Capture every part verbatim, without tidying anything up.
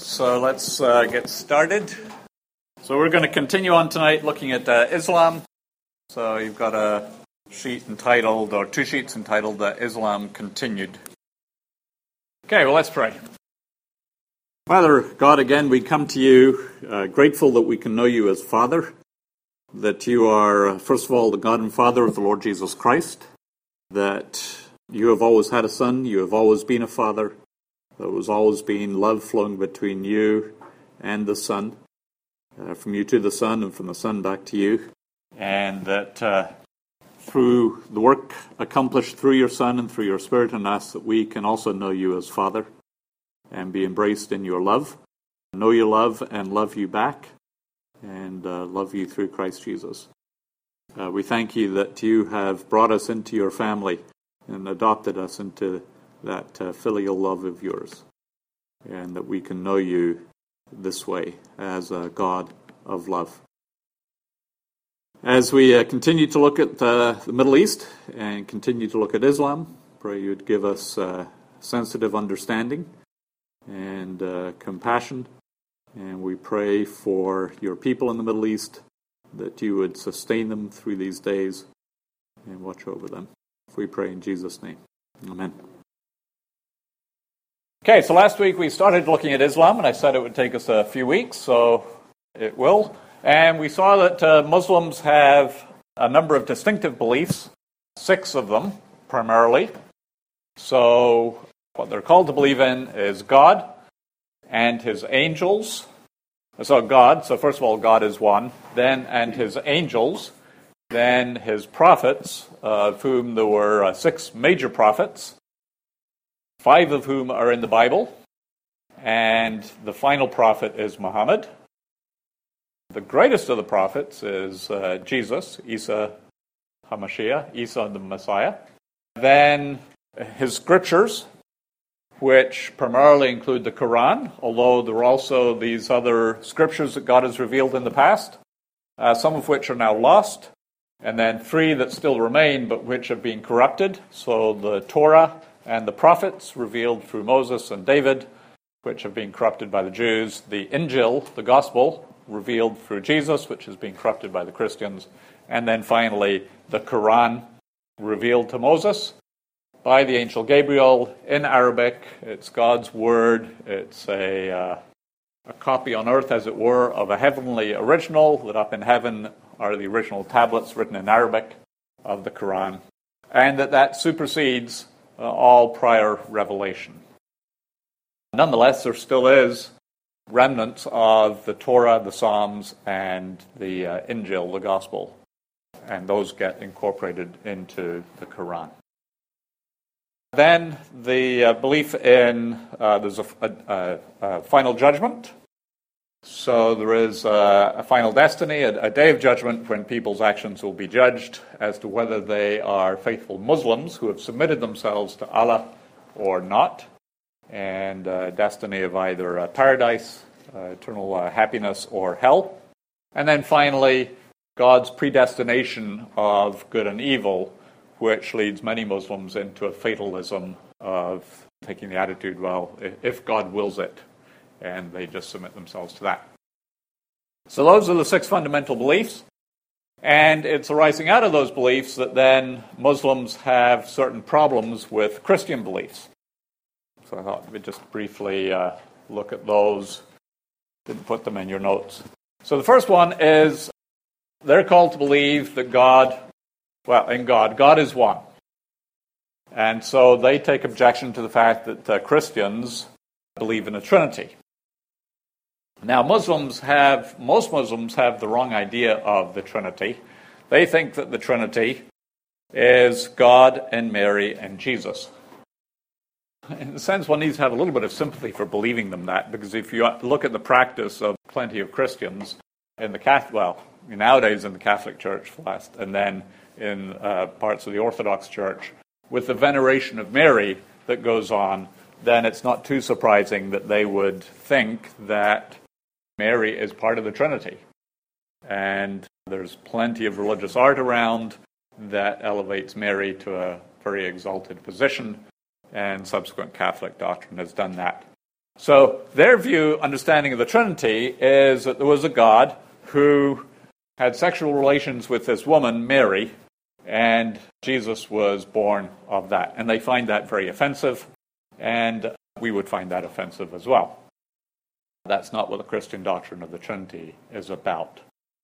So let's uh, get started. So we're going to continue on tonight looking at uh, Islam. So you've got a sheet entitled, or two sheets entitled, uh, Islam Continued. Okay, well, let's pray. Father God, again, we come to you uh, grateful that we can know you as Father, that you are, uh, first of all, the God and Father of the Lord Jesus Christ, that you have always had a Son, you have always been a Father. There was always been love flowing between you and the Son, uh, from you to the Son and from the Son back to you. And that uh, through the work accomplished through your Son and through your Spirit in us, that we can also know you as Father and be embraced in your love, know your love and love you back, and uh, love you through Christ Jesus. Uh, we thank you that you have brought us into your family and adopted us into that uh, filial love of yours, and that we can know you this way as a God of love. As we uh, continue to look at uh, the Middle East and continue to look at Islam, pray you'd give us uh, sensitive understanding and uh, compassion, and we pray for your people in the Middle East, that you would sustain them through these days and watch over them. We pray in Jesus' name. Amen. Okay, so last week we started looking at Islam, and I said it would take us a few weeks, so it will. And we saw that uh, Muslims have a number of distinctive beliefs, six of them primarily. So what they're called to believe in is God and his angels. So God, so first of all, God is one, then and his angels, then his prophets, uh, of whom there were uh, six major prophets, five of whom are in the Bible, and the final prophet is Muhammad. The greatest of the prophets is uh, Jesus, Isa HaMashiach, Isa the Messiah. Then his scriptures, which primarily include the Quran, although there are also these other scriptures that God has revealed in the past, uh, some of which are now lost, and then three that still remain but which have been corrupted. So the Torah and the prophets revealed through Moses and David, which have been corrupted by the Jews. The Injil, the Gospel, revealed through Jesus, which has been corrupted by the Christians. And then finally, the Quran, revealed to Moses by the angel Gabriel in Arabic. It's God's word. It's a, uh, a copy on earth, as it were, of a heavenly original, that up in heaven are the original tablets written in Arabic of the Quran. And that that supersedes Uh, all prior revelation. Nonetheless, there still is remnants of the Torah, the Psalms, and the uh, Injil, the Gospel, and those get incorporated into the Quran. Then the uh, belief in uh, there's a, a, a final judgment. So there is a, a final destiny, a, a day of judgment when people's actions will be judged as to whether they are faithful Muslims who have submitted themselves to Allah or not, and a destiny of either uh, paradise, uh, eternal uh, happiness, or hell. And then finally, God's predestination of good and evil, which leads many Muslims into a fatalism of taking the attitude, well, if God wills it, and they just submit themselves to that. So those are the six fundamental beliefs, and it's arising out of those beliefs that then Muslims have certain problems with Christian beliefs. So I thought we'd just briefly uh, look at those. Didn't put them in your notes. So the first one is they're called to believe that God, well, in God, God is one. And so they take objection to the fact that uh, Christians believe in a Trinity. Now, Muslims have, most Muslims have the wrong idea of the Trinity. They think that the Trinity is God and Mary and Jesus. In a sense, one needs to have a little bit of sympathy for believing them that, because if you look at the practice of plenty of Christians in the Catholic, well, nowadays in the Catholic Church last, and then in uh, parts of the Orthodox Church, with the veneration of Mary that goes on, then it's not too surprising that they would think that Mary is part of the Trinity. And there's plenty of religious art around that elevates Mary to a very exalted position, and subsequent Catholic doctrine has done that. So their view, understanding of the Trinity, is that there was a God who had sexual relations with this woman, Mary, and Jesus was born of that. And they find that very offensive, and we would find that offensive as well. That's not what the Christian doctrine of the Trinity is about.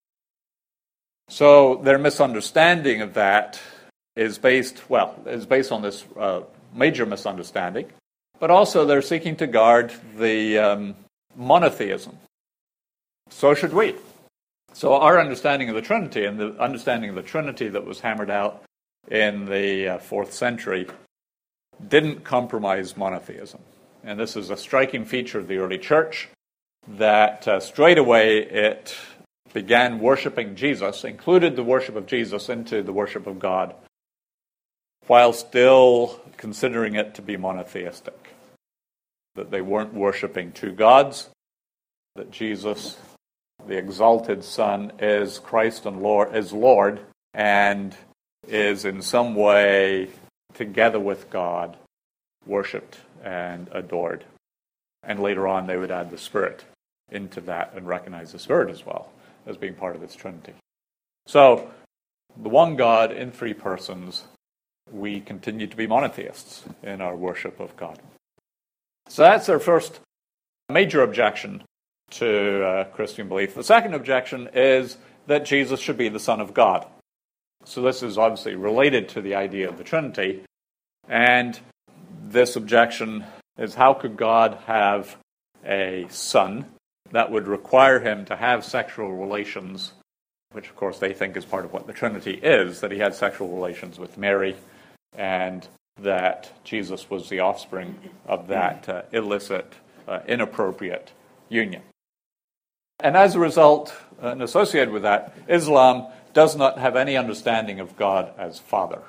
So their misunderstanding of that is based, well, is based on this uh, major misunderstanding, but also they're seeking to guard the um, monotheism. So should we. So our understanding of the Trinity, and the understanding of the Trinity that was hammered out in the uh, fourth century, didn't compromise monotheism. And this is a striking feature of the early church, that uh, straight away it began worshiping Jesus, included the worship of Jesus into the worship of God, while still considering it to be monotheistic. That they weren't worshiping two gods, that Jesus, the exalted Son, is Christ and Lord, is Lord, and is in some way, together with God, worshipped and adored. And later on, they would add the Spirit into that and recognize the Spirit as well as being part of this Trinity. So, the one God in three persons, we continue to be monotheists in our worship of God. So that's our first major objection to uh, Christian belief. The second objection is that Jesus should be the Son of God. So this is obviously related to the idea of the Trinity, and this objection is, how could God have a son that would require him to have sexual relations, which of course they think is part of what the Trinity is, that he had sexual relations with Mary, and that Jesus was the offspring of that uh, illicit, uh, inappropriate union. And as a result, uh, and associated with that, Islam does not have any understanding of God as Father.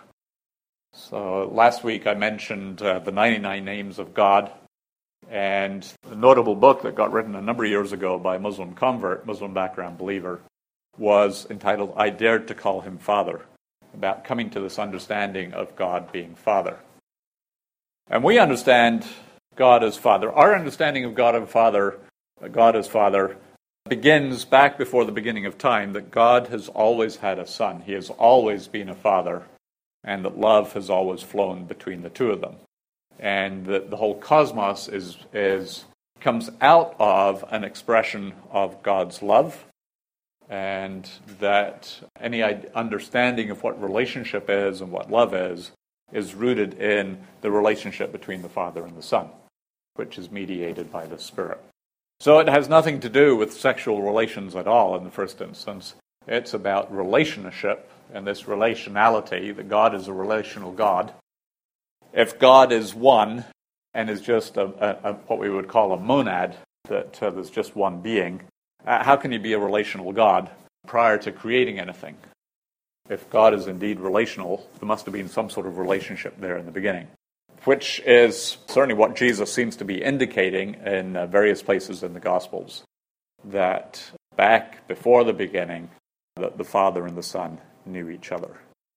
So last week I mentioned uh, the ninety-nine Names of God, and a notable book that got written a number of years ago by a Muslim convert, Muslim background believer, was entitled I Dared to Call Him Father, about coming to this understanding of God being Father. And we understand God as Father. Our understanding of God as Father, God as Father, begins back before the beginning of time, that God has always had a son. He has always been a father, and that love has always flown between the two of them. And that the whole cosmos is, is comes out of an expression of God's love, and that any understanding of what relationship is and what love is, is rooted in the relationship between the Father and the Son, which is mediated by the Spirit. So it has nothing to do with sexual relations at all in the first instance. It's about relationship, and this relationality, that God is a relational God. If God is one and is just a, a, a what we would call a monad, that uh, there's just one being, uh, how can he be a relational God prior to creating anything? If God is indeed relational, there must have been some sort of relationship there in the beginning, which is certainly what Jesus seems to be indicating in uh, various places in the Gospels, that back before the beginning, that the Father and the Son knew each other.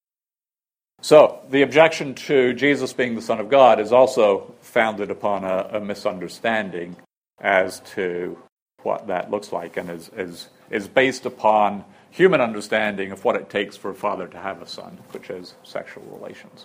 So, the objection to Jesus being the Son of God is also founded upon a, a misunderstanding as to what that looks like, and is, is, is based upon human understanding of what it takes for a father to have a son, which is sexual relations.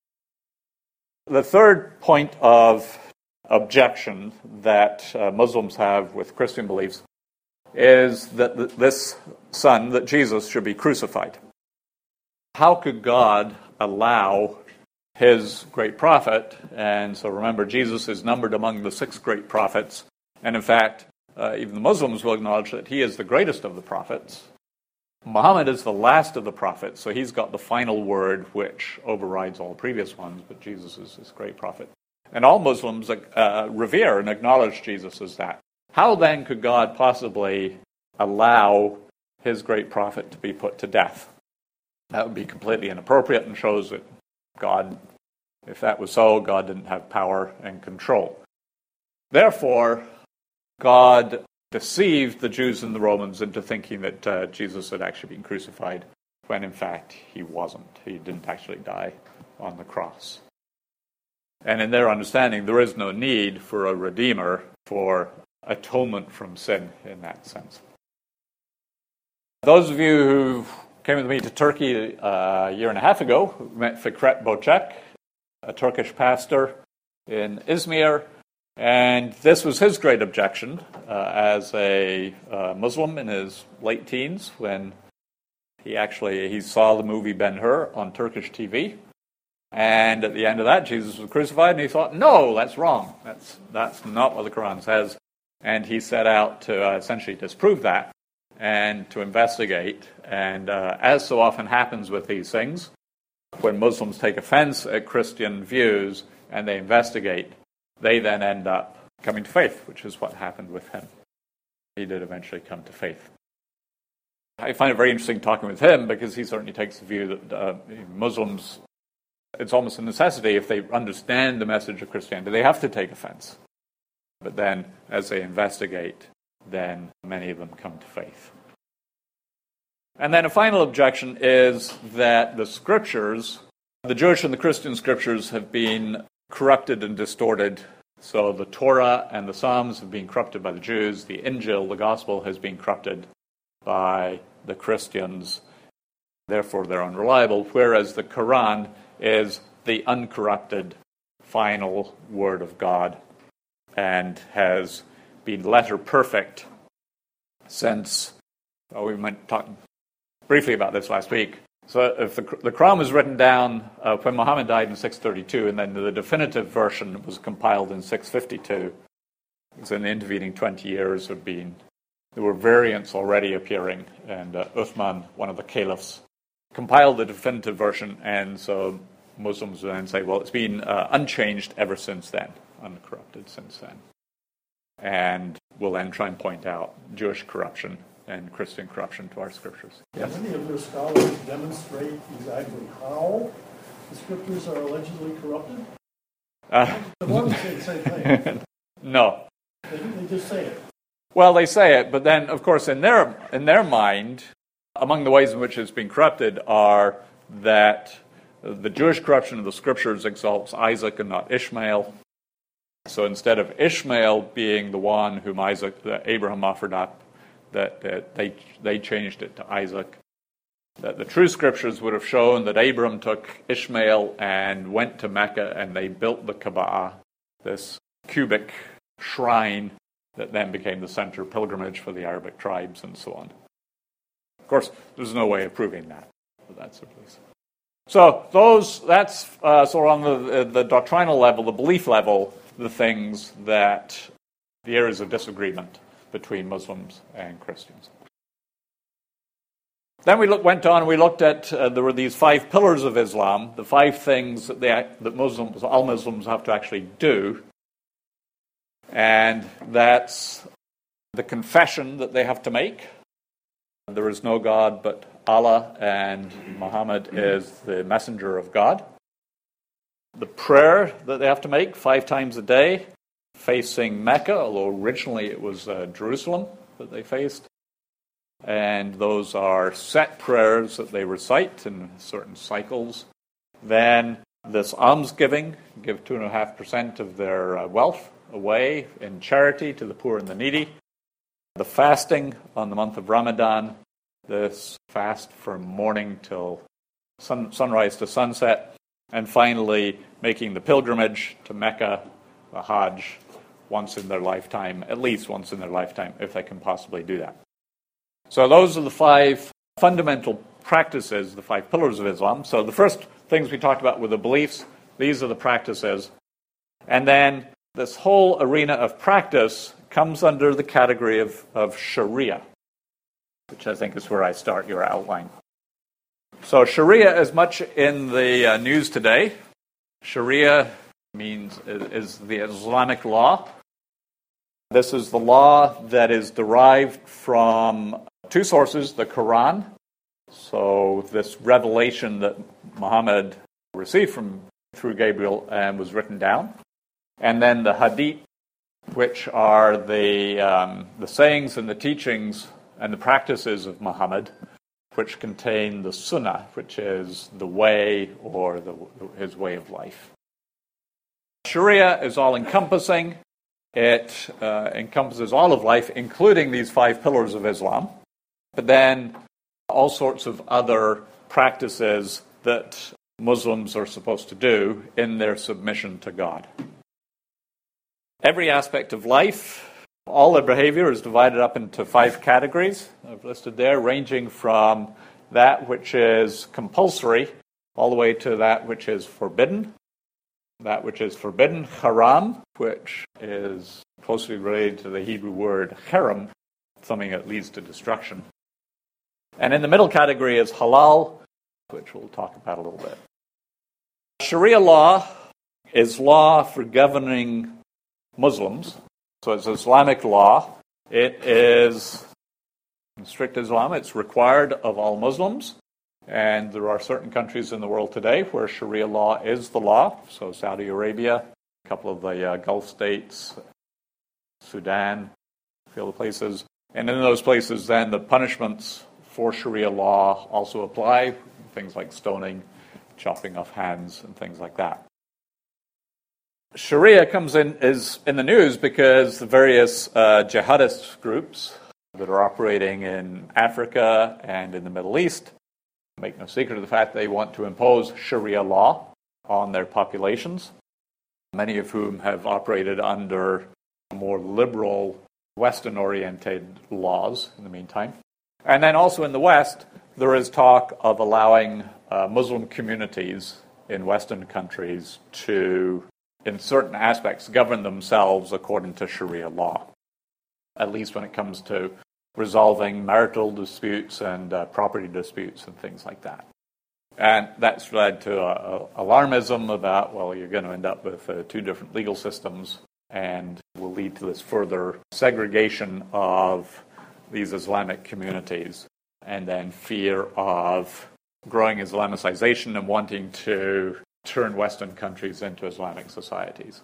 The third point of objection that uh, Muslims have with Christian beliefs is that th- this son, that Jesus, should be crucified. How could God allow his great prophet, and so remember, Jesus is numbered among the six great prophets, and in fact, uh, even the Muslims will acknowledge that he is the greatest of the prophets. Muhammad is the last of the prophets, so he's got the final word which overrides all previous ones, but Jesus is this great prophet. And all Muslims uh, revere and acknowledge Jesus as that. How then could God possibly allow his great prophet to be put to death? That would be completely inappropriate and shows that God, if that was so, God didn't have power and control. Therefore, God deceived the Jews and the Romans into thinking that uh, Jesus had actually been crucified, when in fact he wasn't. He didn't actually die on the cross. And in their understanding, there is no need for a redeemer for atonement from sin in that sense. Those of you who came with me to Turkey uh, a year and a half ago met Fikret Bocek, a Turkish pastor in Izmir, and this was his great objection uh, as a uh, Muslim in his late teens when he actually he saw the movie Ben-Hur on Turkish T V. And at the end of that, Jesus was crucified, and he thought, no, that's wrong. That's that's not what the Quran says. And he set out to uh, essentially disprove that and to investigate. And uh, as so often happens with these things, when Muslims take offense at Christian views and they investigate, they then end up coming to faith, which is what happened with him. He did eventually come to faith. I find it very interesting talking with him because he certainly takes the view that uh, Muslims, it's almost a necessity if they understand the message of Christianity, they have to take offense. But then, as they investigate, then many of them come to faith. And then a final objection is that the scriptures, the Jewish and the Christian scriptures, have been corrupted and distorted. So the Torah and the Psalms have been corrupted by the Jews. The Injil, the Gospel, has been corrupted by the Christians. Therefore, they're unreliable, whereas the Quran is the uncorrupted final word of God and has been letter perfect since, oh, we might talk briefly about this last week. So if the, the Quran was written down uh, when Muhammad died in six thirty-two, and then the definitive version was compiled in six fifty-two, so in the intervening twenty years have been, there were variants already appearing, and uh, Uthman, one of the caliphs, compiled the definitive version, and so Muslims will then say, well, it's been uh, unchanged ever since then, uncorrupted since then. And we'll then try and point out Jewish corruption and Christian corruption to our scriptures. Yes? Many of your scholars demonstrate exactly how the scriptures are allegedly corrupted? Uh, the Mormons say the same thing. No. They, they just say it. Well, they say it, but then, of course, in their in their mind, among the ways in which it's been corrupted are that the Jewish corruption of the scriptures exalts Isaac and not Ishmael. So instead of Ishmael being the one whom Isaac, that Abraham offered up, that, that they they changed it to Isaac. That the true scriptures would have shown that Abraham took Ishmael and went to Mecca and they built the Kaaba, this cubic shrine that then became the center pilgrimage for the Arabic tribes and so on. Of course, there's no way of proving that, but that's at least. So those that's uh, sort of on the, the doctrinal level, the belief level, the things that the areas of disagreement between Muslims and Christians. Then we look, went on and we looked at, uh, there were these five pillars of Islam, the five things that, they, that Muslims, all Muslims have to actually do. And that's the confession that they have to make. There is no God but Allah, and Muhammad is the messenger of God. The prayer that they have to make five times a day, facing Mecca, although originally it was uh, Jerusalem that they faced. And those are set prayers that they recite in certain cycles. Then this almsgiving, give two and a half percent of their uh, wealth away in charity to the poor and the needy. The fasting on the month of Ramadan, this fast from morning till sun, sunrise to sunset. And finally, making the pilgrimage to Mecca, the Hajj, once in their lifetime, at least once in their lifetime, if they can possibly do that. So those are the five fundamental practices, the five pillars of Islam. So the first things we talked about were the beliefs. These are the practices. And then this whole arena of practice comes under the category of, of Sharia, which I think is where I start your outline. So Sharia is much in the uh, news today. Sharia means is, is the Islamic law. This is the law that is derived from two sources, the Quran. So this revelation that Muhammad received from through Gabriel and was written down. And then the Hadith, which are the um, the sayings and the teachings and the practices of Muhammad, which contain the Sunnah, which is the way or the, his way of life. Sharia is all-encompassing. It uh, encompasses all of life, including these five pillars of Islam, but then all sorts of other practices that Muslims are supposed to do in their submission to God. Every aspect of life, all their behavior is divided up into five categories I've listed there, ranging from that which is compulsory all the way to that which is forbidden. That which is forbidden, haram, which is closely related to the Hebrew word haram, something that leads to destruction. And in the middle category is halal, which we'll talk about a little bit. Sharia law is law for governing Muslims. So it's Islamic law. It is, in strict Islam, it's required of all Muslims. And there are certain countries in the world today where Sharia law is the law. So Saudi Arabia, a couple of the uh, Gulf states, Sudan, a few other places. And in those places, then, the punishments for Sharia law also apply, things like stoning, chopping off hands, and things like that. Sharia comes in is in the news because the various uh, jihadist groups that are operating in Africa and in the Middle East make no secret of the fact they want to impose Sharia law on their populations, many of whom have operated under more liberal, Western-oriented laws in the meantime. And then also in the West, there is talk of allowing uh, Muslim communities in Western countries to, in certain aspects, govern themselves according to Sharia law, at least when it comes to resolving marital disputes and uh, property disputes and things like that. And that's led to uh, alarmism about, well, you're going to end up with uh, two different legal systems and will lead to this further segregation of these Islamic communities, and then fear of growing Islamicization and wanting to turn Western countries into Islamic societies.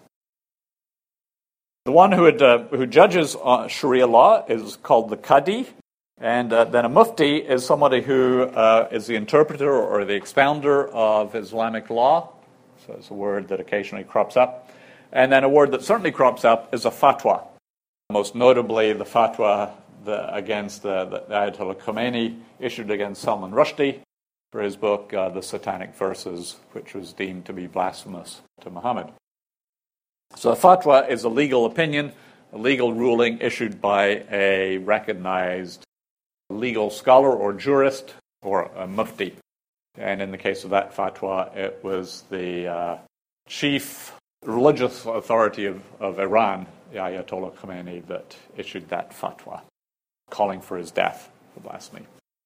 The one who, had, uh, who judges uh, Sharia law is called the Qadi, and uh, then a Mufti is somebody who uh, is the interpreter or the expounder of Islamic law. So it's a word that occasionally crops up. And then a word that certainly crops up is a fatwa. Most notably, the fatwa the, against the, the Ayatollah Khomeini issued against Salman Rushdie for his book, uh, The Satanic Verses, which was deemed to be blasphemous to Muhammad. So a fatwa is a legal opinion, a legal ruling issued by a recognized legal scholar or jurist or a mufti. And in the case of that fatwa, it was the uh, chief religious authority of, of Iran, the Ayatollah Khomeini, that issued that fatwa, calling for his death for blasphemy.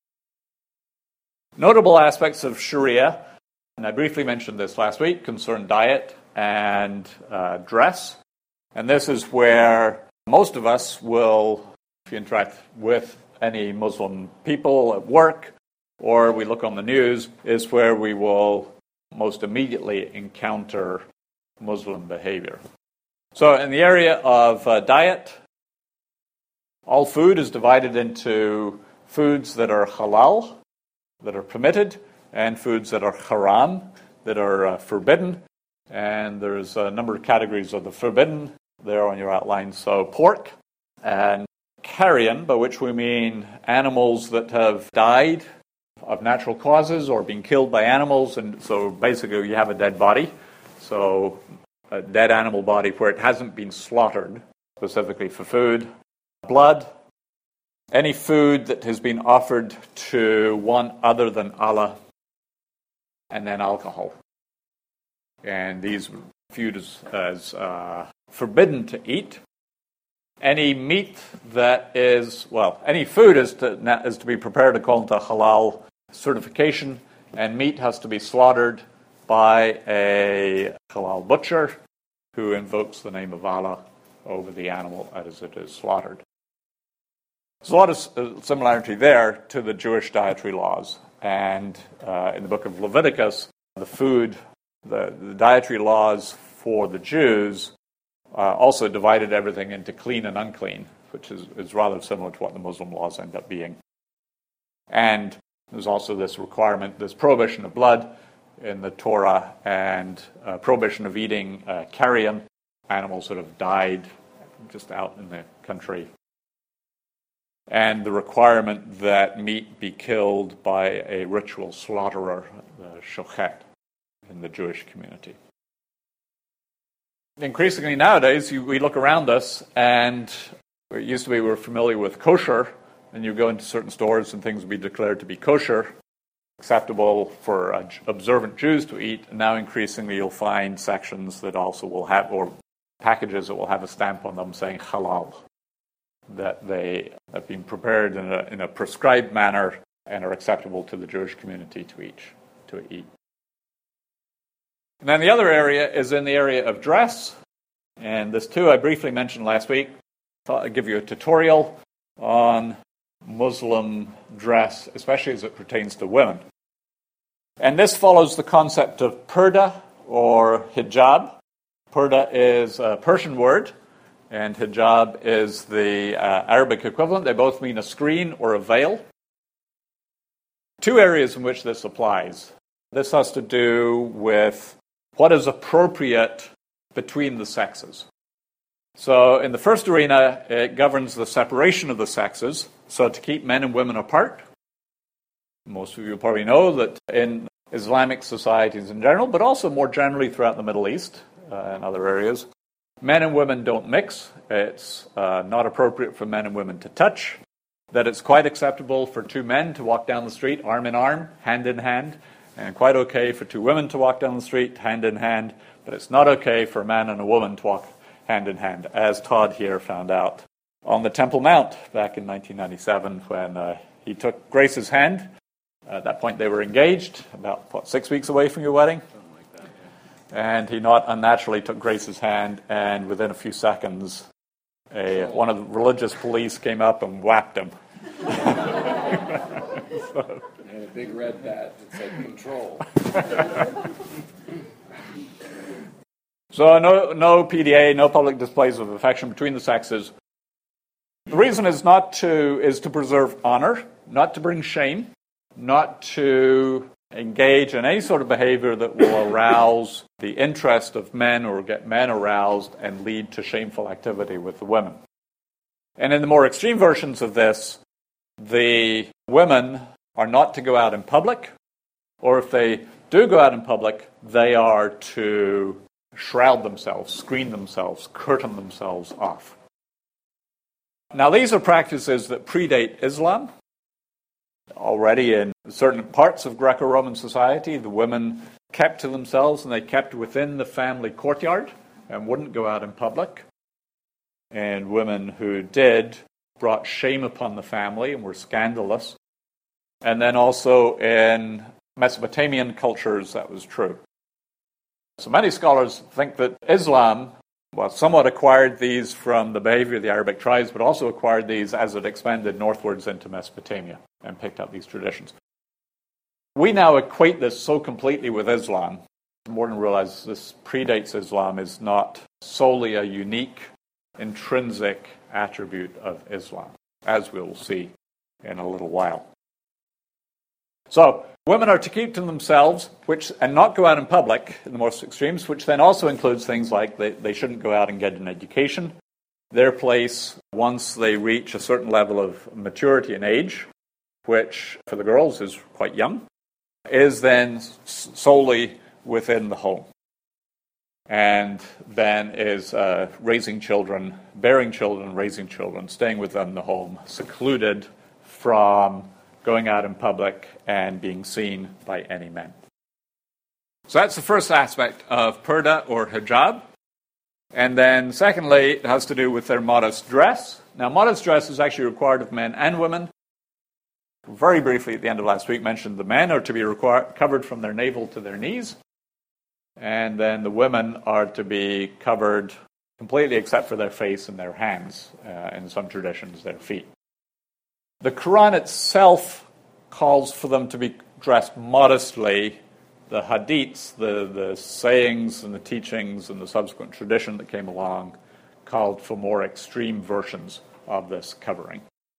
Notable aspects of Sharia, and I briefly mentioned this last week, concern diet and uh, dress. And this is where most of us will, if you interact with any Muslim people at work, or we look on the news, is where we will most immediately encounter Muslim behavior. So in the area of uh, diet, all food is divided into foods that are halal, that are permitted, and foods that are haram, that are uh, forbidden. And there's a number of categories of the forbidden there on your outline. So pork and carrion, by which we mean animals that have died of natural causes or been killed by animals. And so basically you have a dead body. So a dead animal body where it hasn't been slaughtered specifically for food. Blood, any food that has been offered to one other than Allah, and then alcohol. And these are viewed as, as uh, forbidden to eat. Any meat that is, well, any food is to, is to be prepared according to halal certification, and meat has to be slaughtered by a halal butcher who invokes the name of Allah over the animal as it is slaughtered. There's a lot of similarity there to the Jewish dietary laws. And uh, in the book of Leviticus, the food, the, the dietary laws for the Jews uh, also divided everything into clean and unclean, which is, is rather similar to what the Muslim laws end up being. And there's also this requirement, this prohibition of blood in the Torah, and uh, prohibition of eating uh, carrion, animals that have died just out in the country. And the requirement that meat be killed by a ritual slaughterer, the shochet, in the Jewish community. Increasingly nowadays, you, we look around us, and it used to be we were familiar with kosher, and you go into certain stores and things would be declared to be kosher, acceptable for uh, observant Jews to eat. And now increasingly you'll find sections that also will have, or packages that will have a stamp on them saying halal, that they have been prepared in a, in a prescribed manner and are acceptable to the Jewish community to eat. To eat. And then the other area is in the area of dress, and this too I briefly mentioned last week. I thought I'd give you a tutorial on Muslim dress, especially as it pertains to women. And this follows the concept of purdah or hijab. Purdah is a Persian word, and hijab is the uh, Arabic equivalent. They both mean a screen or a veil. Two areas in which this applies. This has to do with what is appropriate between the sexes. So in the first arena, it governs the separation of the sexes, so to keep men and women apart. Most of you probably know that in Islamic societies in general, but also more generally throughout the Middle East uh, and other areas, men and women don't mix. It's uh, not appropriate for men and women to touch. That it's quite acceptable for two men to walk down the street arm in arm, hand in hand, and quite okay for two women to walk down the street hand in hand, but it's not okay for a man and a woman to walk hand in hand, as Todd here found out on the Temple Mount back in nineteen ninety-seven when uh, he took Grace's hand. At that point they were engaged, about what, six weeks away from your wedding? Something like that, yeah. And he not unnaturally took Grace's hand, and within a few seconds a, one of the religious police came up and whacked him. So, and a big red badge that said control. So no, no P D A, no public displays of affection between the sexes. The reason is not to is to preserve honor, not to bring shame, not to engage in any sort of behavior that will arouse the interest of men or get men aroused and lead to shameful activity with the women. And in the more extreme versions of this, the women are not to go out in public, or if they do go out in public, they are to shroud themselves, screen themselves, curtain themselves off. Now, these are practices that predate Islam. Already in certain parts of Greco-Roman society, the women kept to themselves and they kept within the family courtyard and wouldn't go out in public. And women who did brought shame upon the family and were scandalous. And then also in Mesopotamian cultures, that was true. So many scholars think that Islam, well, somewhat acquired these from the behavior of the Arabic tribes, but also acquired these as it expanded northwards into Mesopotamia and picked up these traditions. We now equate this so completely with Islam. It's important to realize this predates Islam, is not solely a unique, intrinsic attribute of Islam, as we will see in a little while. So, women are to keep to themselves, which and not go out in public, in the most extremes, which then also includes things like they, they shouldn't go out and get an education. Their place, once they reach a certain level of maturity and age, which for the girls is quite young, is then solely within the home. And then is uh, raising children, bearing children, raising children, staying within the home, secluded from going out in public and being seen by any men. So that's the first aspect of purdah or hijab. And then secondly, it has to do with their modest dress. Now, modest dress is actually required of men and women. Very briefly at the end of last week mentioned the men are to be required, covered from their navel to their knees. And then the women are to be covered completely except for their face and their hands, uh, in some traditions, their feet. The Quran itself calls for them to be dressed modestly. The hadiths, the, the sayings and the teachings and the subsequent tradition that came along called for more extreme versions of this covering.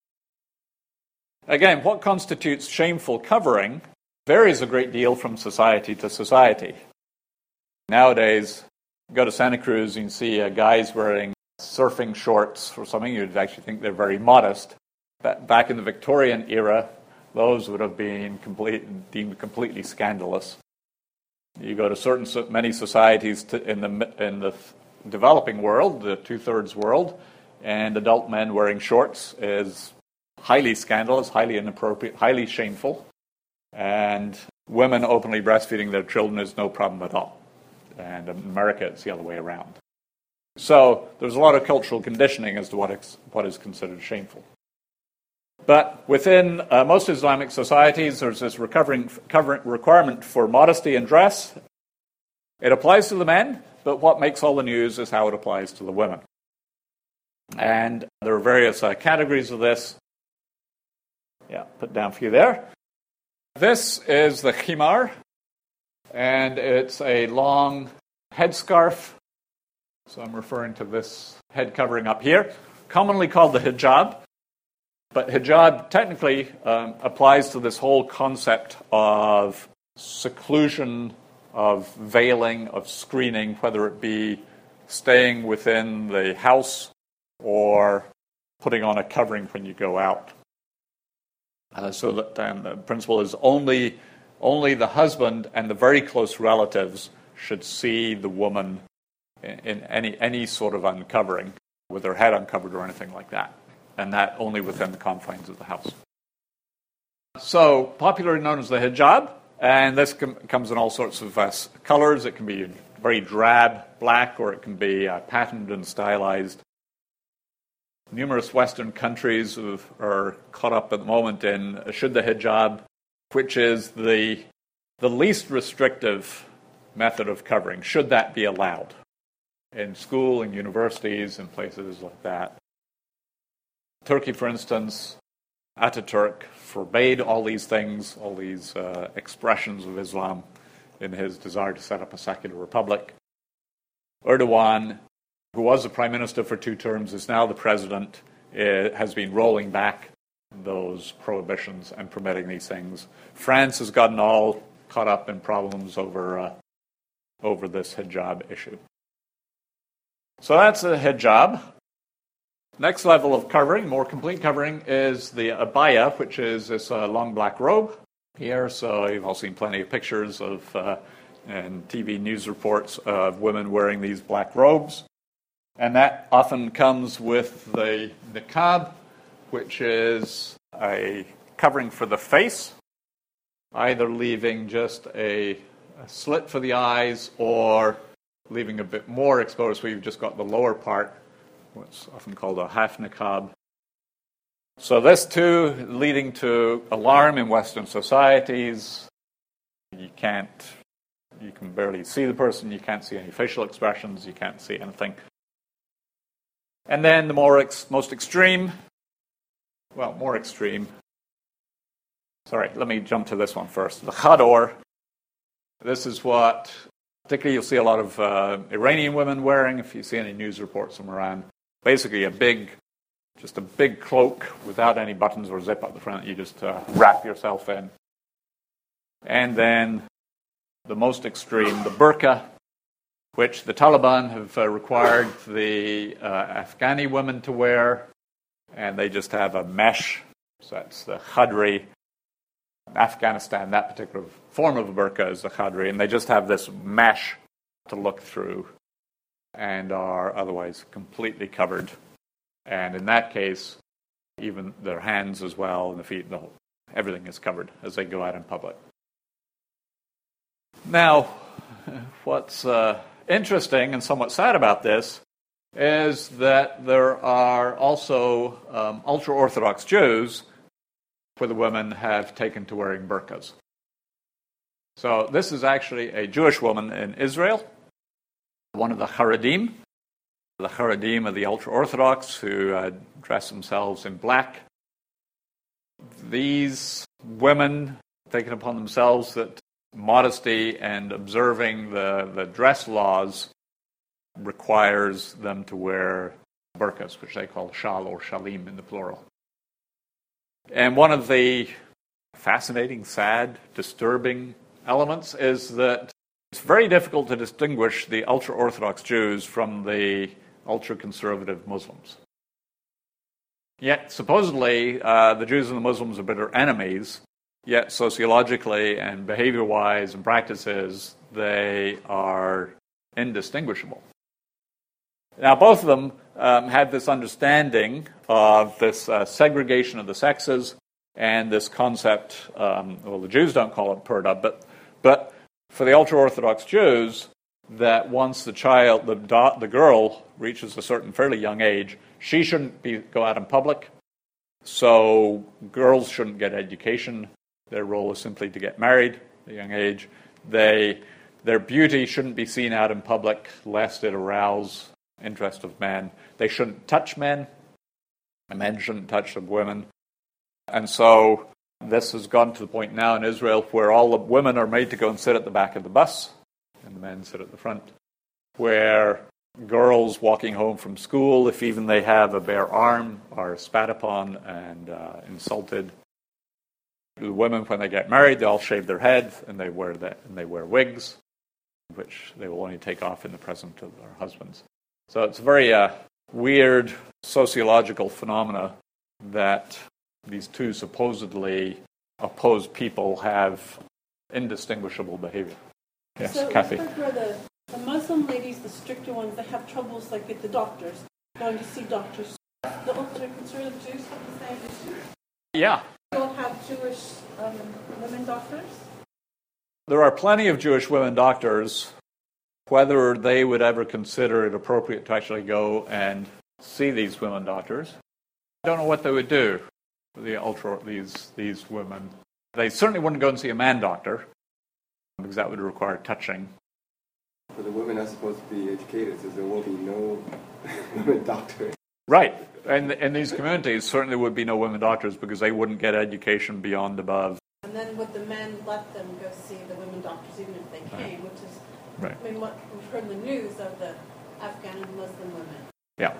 Again, what constitutes shameful covering varies a great deal from society to society. Nowadays, you go to Santa Cruz and you see uh, guys wearing surfing shorts or something, you'd actually think they're very modest. But back in the Victorian era, those would have been complete, deemed completely scandalous. You go to certain many societies to, in the in the developing world, the two-thirds world, and adult men wearing shorts is highly scandalous, highly inappropriate, highly shameful. And women openly breastfeeding their children is no problem at all. And in America, it's the other way around. So there's a lot of cultural conditioning as to what is, what is considered shameful. But within uh, most Islamic societies, there's this recovering, covering, requirement for modesty in dress. It applies to the men, but what makes all the news is how it applies to the women. And there are various uh, categories of this. Yeah, put down for you there. This is the khimar, and it's a long headscarf. So I'm referring to this head covering up here, commonly called the hijab. But hijab technically um, applies to this whole concept of seclusion, of veiling, of screening, whether it be staying within the house or putting on a covering when you go out. Uh, so that um, the principle is only only the husband and the very close relatives should see the woman in, in any any sort of uncovering, with her head uncovered or anything like that, and that only within the confines of the house. So, popularly known as the hijab, and this com- comes in all sorts of uh, colors. It can be very drab black, or it can be uh, patterned and stylized. Numerous Western countries are caught up at the moment in Shuddha hijab, which is the the least restrictive method of covering. Should that be allowed in school, in universities, and places like that? Turkey, for instance, Ataturk forbade all these things, all these uh, expressions of Islam in his desire to set up a secular republic. Erdogan, who was the prime minister for two terms, is now the president, uh, has been rolling back those prohibitions and permitting these things. France has gotten all caught up in problems over uh, over this hijab issue. So that's a hijab. Next level of covering, more complete covering, is the abaya, which is this uh, long black robe here. So you've all seen plenty of pictures of uh, and T V news reports of women wearing these black robes. And that often comes with the niqab, which is a covering for the face, either leaving just a, a slit for the eyes or leaving a bit more exposed where you've just got the lower part, what's often called a half niqab. So this too, leading to alarm in Western societies. You can't, you can barely see the person, you can't see any facial expressions, you can't see anything. And then the more ex- most extreme, well, more extreme. Sorry, let me jump to this one first. The khador. This is what, particularly, you'll see a lot of uh, Iranian women wearing. If you see any news reports from Iran, basically a big, just a big cloak without any buttons or zip up the front. You just uh, wrap yourself in. And then the most extreme, the burqa, which the Taliban have uh, required the uh, Afghani women to wear, and they just have a mesh. So that's the khadri. In Afghanistan, that particular form of a burqa is the khadri, and they just have this mesh to look through and are otherwise completely covered. And in that case, even their hands as well, and the feet, the whole, everything is covered as they go out in public. Now, what's uh, interesting and somewhat sad about this is that there are also um, ultra-Orthodox Jews where the women have taken to wearing burqas. So this is actually a Jewish woman in Israel, one of the Haredim. The Haredim are the ultra-Orthodox who uh, dress themselves in black. These women taken upon themselves that modesty and observing the, the dress laws requires them to wear burqas, which they call shal or shalim in the plural. And one of the fascinating, sad, disturbing elements is that it's very difficult to distinguish the ultra-Orthodox Jews from the ultra-conservative Muslims. Yet, supposedly, uh, the Jews and the Muslims are bitter enemies, yet sociologically and behavior-wise and practices, they are indistinguishable. Now, both of them um, had this understanding of this uh, segregation of the sexes and this concept, um, well, the Jews don't call it purdah, but, but for the ultra-Orthodox Jews, that once the child, the, do, the girl reaches a certain fairly young age, she shouldn't be go out in public, so girls shouldn't get education. Their role is simply to get married at a young age. They, their beauty shouldn't be seen out in public, lest it arouse interest of men. They shouldn't touch men, and men shouldn't touch the women. And so this has gone to the point now in Israel where all the women are made to go and sit at the back of the bus, and the men sit at the front, where girls walking home from school, if even they have a bare arm, are spat upon and uh, insulted. The women, when they get married, they all shave their heads and they wear that, and they wear wigs, which they will only take off in the presence of their husbands. So it's a very uh, weird sociological phenomena that these two supposedly opposed people have indistinguishable behavior. Yes, so Kathy. So for the, the Muslim ladies, the stricter ones, they have troubles like with the doctors, going to see doctors. The ultra-conservative Jews have the same issue? Yeah. You all have Jewish um, women doctors? There are plenty of Jewish women doctors. Whether they would ever consider it appropriate to actually go and see these women doctors, I don't know what they would do with the ultra these these women. They certainly wouldn't go and see a man doctor, because that would require touching. For the women are supposed to be educated, so there will be no women doctors. Right. And in these communities, certainly would be no women doctors because they wouldn't get education beyond above. And then would the men let them go see the women doctors even if they came, which is, right. I mean, what we've heard in the news of the Afghan and Muslim women. Yeah.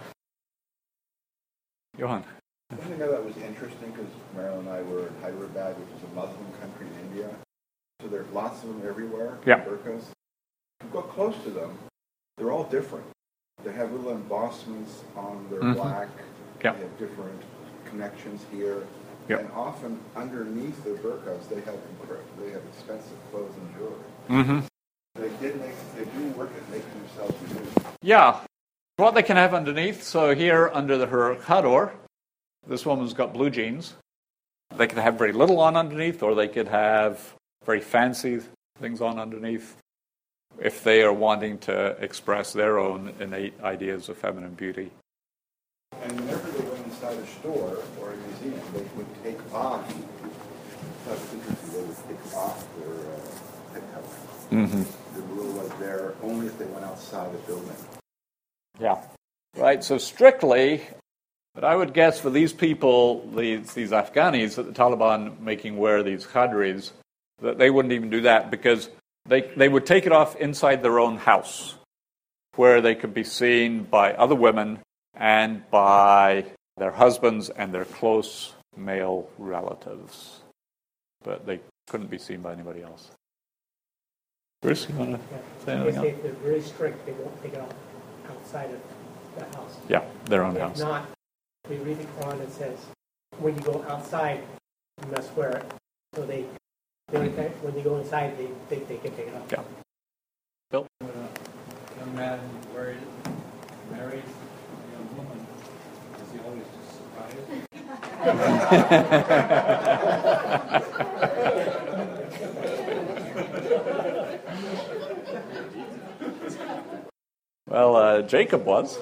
Johan. One thing I thought was interesting, because Marilyn and I were in Hyderabad, which is a Muslim country in India. So there's lots of them everywhere, yeah. burqas. If you go close to them, they're all different. They have little embossments on their mm-hmm. black. Yep. They have different connections here. Yep. And often underneath their burqas, they have they have expensive clothes and jewelry. Mm-hmm. They did make they do work at making themselves unique. Yeah. What they can have underneath, so here under the, her chador, this woman's got blue jeans. They could have very little on underneath, or they could have very fancy things on underneath if they are wanting to express their own innate ideas of feminine beauty. And whenever they went inside a store or a museum, they would take off, that was interesting, they would take off their uh, head covering. Mm-hmm. The rule was there only if they went outside the building. Yeah. Right, so strictly, but I would guess for these people, these, these Afghanis that the Taliban making wear these khadris, that they wouldn't even do that because they, they would take it off inside their own house where they could be seen by other women and by their husbands and their close male relatives. But they couldn't be seen by anybody else. Bruce, you want to yeah. say anything else? If they're very strict, they won't take it off outside of the house. Yeah, their own if house. If not, we read the Quran and says, when you go outside, you must wear it. So they, they mm-hmm. when they go inside, they think they can take it off. Yeah. Bill? When a young man married, marries a young woman, is he always just surprised? Well, uh, Jacob was.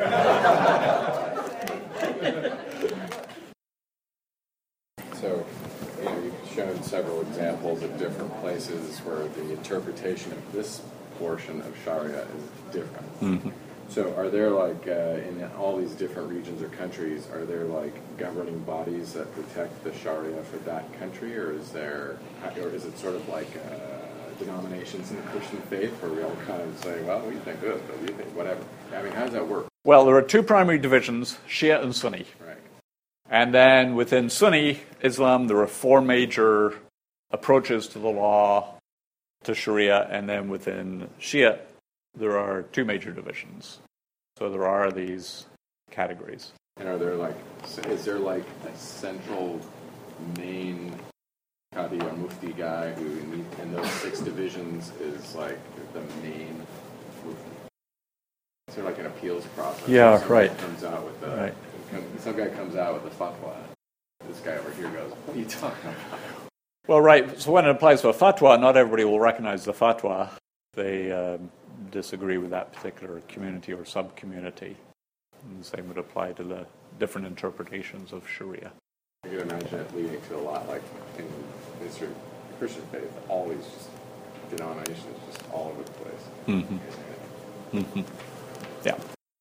So, you know, you've shown several examples of different places where the interpretation of this portion of Sharia is different. Mm-hmm. So are there, like, uh, in all these different regions or countries, are there, like, governing bodies that protect the Sharia for that country, or is there, or is it sort of like uh, denominations in the Christian faith where we all kind of say, well, we think this, but we think whatever? I mean, how does that work? Well, there are two primary divisions, Shia and Sunni. Right. And then within Sunni Islam, there are four major approaches to the law, to Sharia, and then within Shia, there are two major divisions. So there are these categories. And are there like, is there like a central main Qadi or Mufti guy who in those six divisions is like the main Mufti? Is there like an appeals process? Yeah, some right. Guy comes out with the, Right. Some guy comes out with a fatwa. This guy over here goes, what are you talking about? Well, right. So when it applies to a fatwa, not everybody will recognize the fatwa. They um, disagree with that particular community or sub-community. And the same would apply to the different interpretations of Sharia. I can imagine it leading to a lot like in the history of Christian faith, always just denominations just all over the place. Mm-hmm. Mm-hmm. Yeah.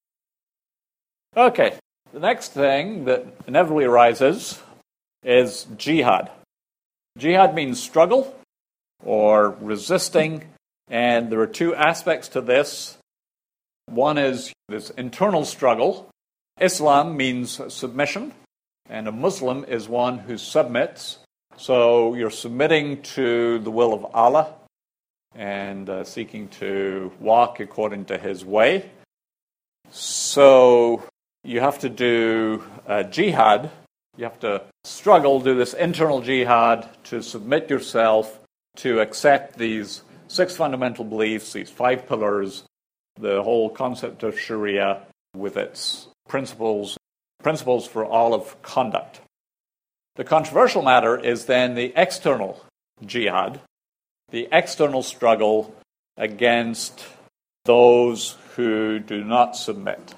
Okay. The next thing that inevitably arises is jihad. Jihad means struggle or resisting, and there are two aspects to this. One is this internal struggle. Islam means submission, and a Muslim is one who submits. So you're submitting to the will of Allah and uh, seeking to walk according to His way. So you have to do uh, jihad. You have to struggle, do this internal jihad to submit yourself to accept these six fundamental beliefs, these five pillars, the whole concept of Sharia with its principles, principles for all of conduct. The controversial matter is then the external jihad, the external struggle against those who do not submit.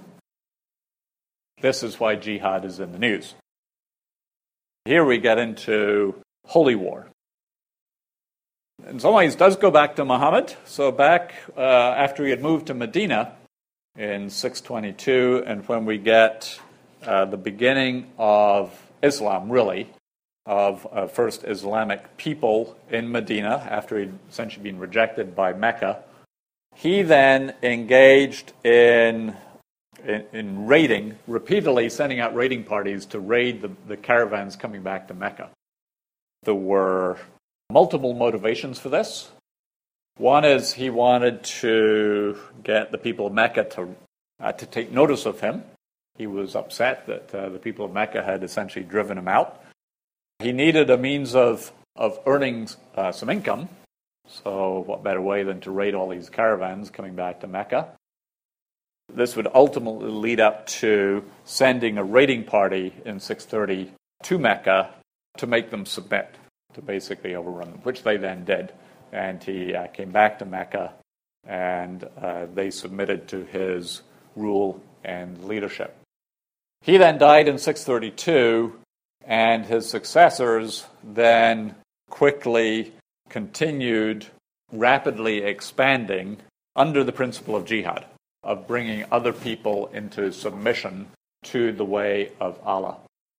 This is why jihad is in the news. Here we get into holy war. In some ways, it does go back to Muhammad. So back uh, after he had moved to Medina in six twenty-two, and when we get uh, the beginning of Islam, really, of uh, first Islamic people in Medina, after he'd essentially been rejected by Mecca, he then engaged in In, in raiding, repeatedly sending out raiding parties to raid the, the caravans coming back to Mecca. There were multiple motivations for this. One is he wanted to get the people of Mecca to, uh, to take notice of him. He was upset that uh, the people of Mecca had essentially driven him out. He needed a means of, of earning uh, some income. So what better way than to raid all these caravans coming back to Mecca? This would ultimately lead up to sending a raiding party in six thirty to Mecca to make them submit, to basically overrun them, which they then did. And he uh, came back to Mecca, and uh, they submitted to his rule and leadership. He then died in six thirty-two, and his successors then quickly continued rapidly expanding under the principle of jihad, of bringing other people into submission to the way of Allah.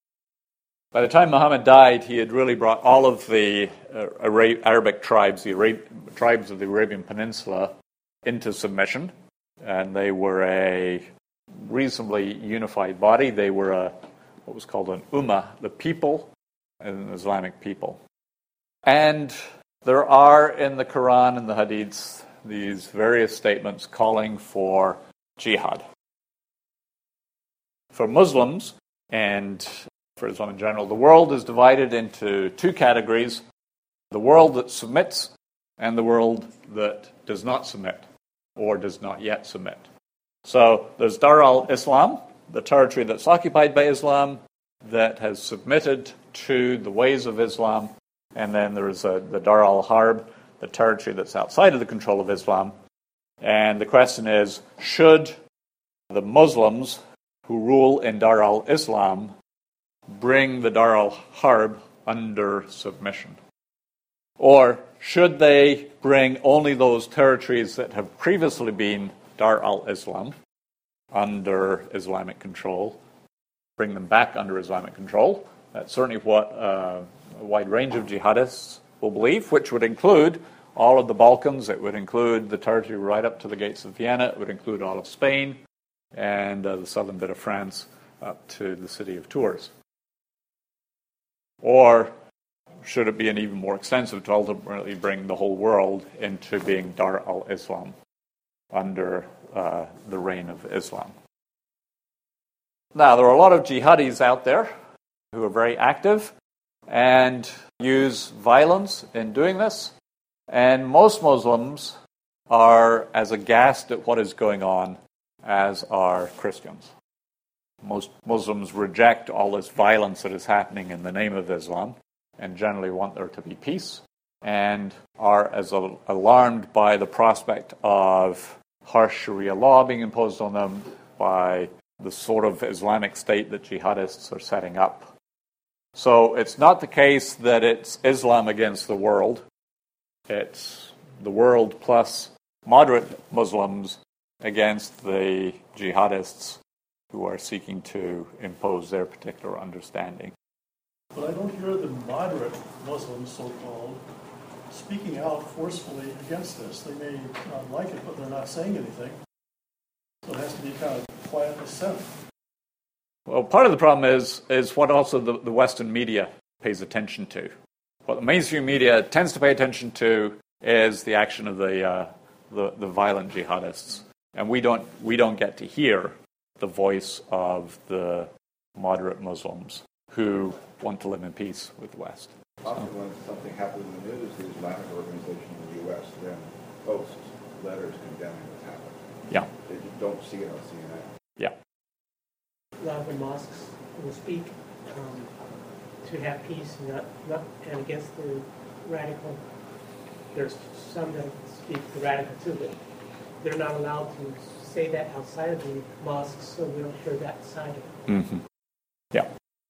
By the time Muhammad died, he had really brought all of the uh, Arabic tribes, the Arab- tribes of the Arabian Peninsula, into submission, and they were a reasonably unified body. They were a what was called an ummah, the people, an Islamic people. And there are in the Quran and the Hadiths these various statements calling for jihad. For Muslims, and for Islam in general, the world is divided into two categories: the world that submits and the world that does not submit, or does not yet submit. So there's Dar al-Islam, the territory that's occupied by Islam, that has submitted to the ways of Islam, and then there's a, the Dar al-Harb, the territory that's outside of the control of Islam. And the question is, should the Muslims who rule in Dar al-Islam bring the Dar al-Harb under submission? Or should they bring only those territories that have previously been Dar al-Islam under Islamic control, bring them back under Islamic control? That's certainly what uh, a wide range of jihadists will believe, which would include all of the Balkans. It would include the territory right up to the gates of Vienna. It would include all of Spain and uh, the southern bit of France up to the city of Tours. Or should it be an even more extensive to ultimately bring the whole world into being Dar al-Islam under uh, the reign of Islam? Now, there are a lot of jihadis out there who are very active and use violence in doing this. And most Muslims are as aghast at what is going on as are Christians. Most Muslims reject all this violence that is happening in the name of Islam and generally want there to be peace, and are as alarmed by the prospect of harsh Sharia law being imposed on them, by the sort of Islamic state that jihadists are setting up. So it's not the case that it's Islam against the world. It's the world plus moderate Muslims against the jihadists who are seeking to impose their particular understanding. But I don't hear the moderate Muslims, so-called, speaking out forcefully against this. They may not like it, but they're not saying anything. So it has to be kind of quiet dissent. Well, part of the problem is is what also the, the Western media pays attention to. What the mainstream media tends to pay attention to is the action of the uh, the, the violent jihadists, and we don't we don't get to hear the voice of the moderate Muslims who want to live in peace with the West. Often when something happens in the news, the Islamic organization in the U S then posts letters condemning what's happened. Yeah. They don't see it on C N N. Yeah. A lot of the mosques will speak um, to have peace, not, not and against the radical. There's some that speak the radical too, but they're not allowed to say that outside of the mosques, so we don't hear that side of it. Mm-hmm. Yeah.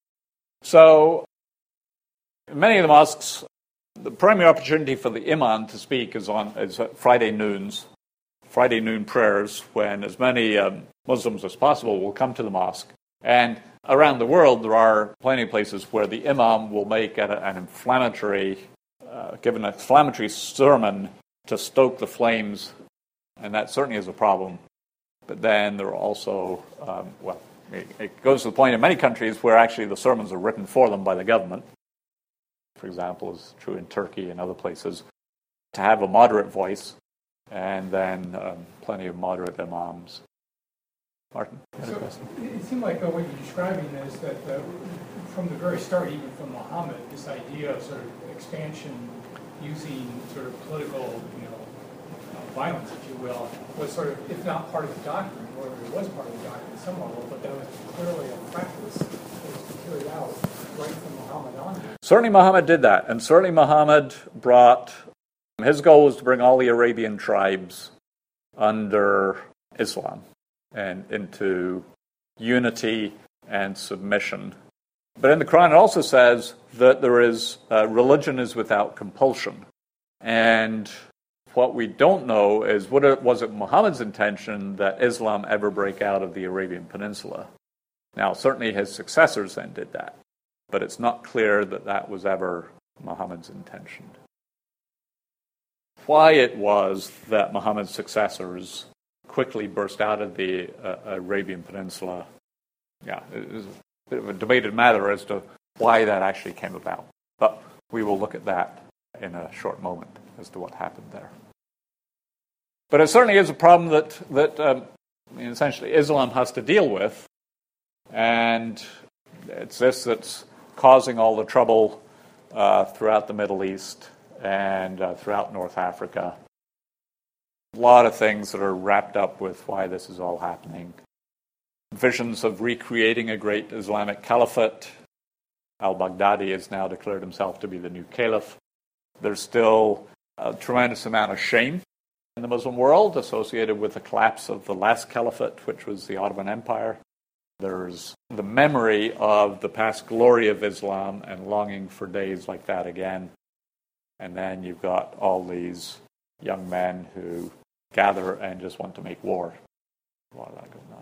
So, in many of the mosques, the primary opportunity for the imam to speak is on is at Friday noons, Friday noon prayers, when as many um, Muslims as possible will come to the mosque. And around the world, there are plenty of places where the imam will make an, an inflammatory, uh, give an inflammatory sermon to stoke the flames, and that certainly is a problem. But then there are also, um, well, it, it goes to the point in many countries where actually the sermons are written for them by the government. For example, is true in Turkey and other places, to have a moderate voice, and then um, plenty of moderate imams. Martin? So it seemed like uh, what you're describing is that uh, from the very start, even from Muhammad, this idea of sort of expansion using sort of political, you know, uh, violence, if you will, was sort of, if not part of the doctrine, or it was part of the doctrine at some level, but that was clearly a practice that was carried out right from Muhammad on. Certainly Muhammad did that, and certainly Muhammad brought, his goal was to bring all the Arabian tribes under Islam and into unity and submission. But in the Quran it also says that there is, uh, religion is without compulsion. And what we don't know is, what it, was it Muhammad's intention that Islam ever break out of the Arabian Peninsula? Now, certainly his successors then did that, but it's not clear that that was ever Muhammad's intention. Why it was that Muhammad's successors quickly burst out of the uh, Arabian Peninsula, yeah, it is a bit of a debated matter as to why that actually came about. But we will look at that in a short moment as to what happened there. But it certainly is a problem that, that um, I mean, essentially Islam has to deal with, and it's this that's causing all the trouble uh, throughout the Middle East and uh, throughout North Africa. A lot of things that are wrapped up with why this is all happening. Visions of recreating a great Islamic caliphate. Al-Baghdadi has now declared himself to be the new caliph. There's still a tremendous amount of shame in the Muslim world associated with the collapse of the last caliphate, which was the Ottoman Empire. There's the memory of the past glory of Islam and longing for days like that again. And then you've got all these young men who gather and just want to make war. A lot of that going on.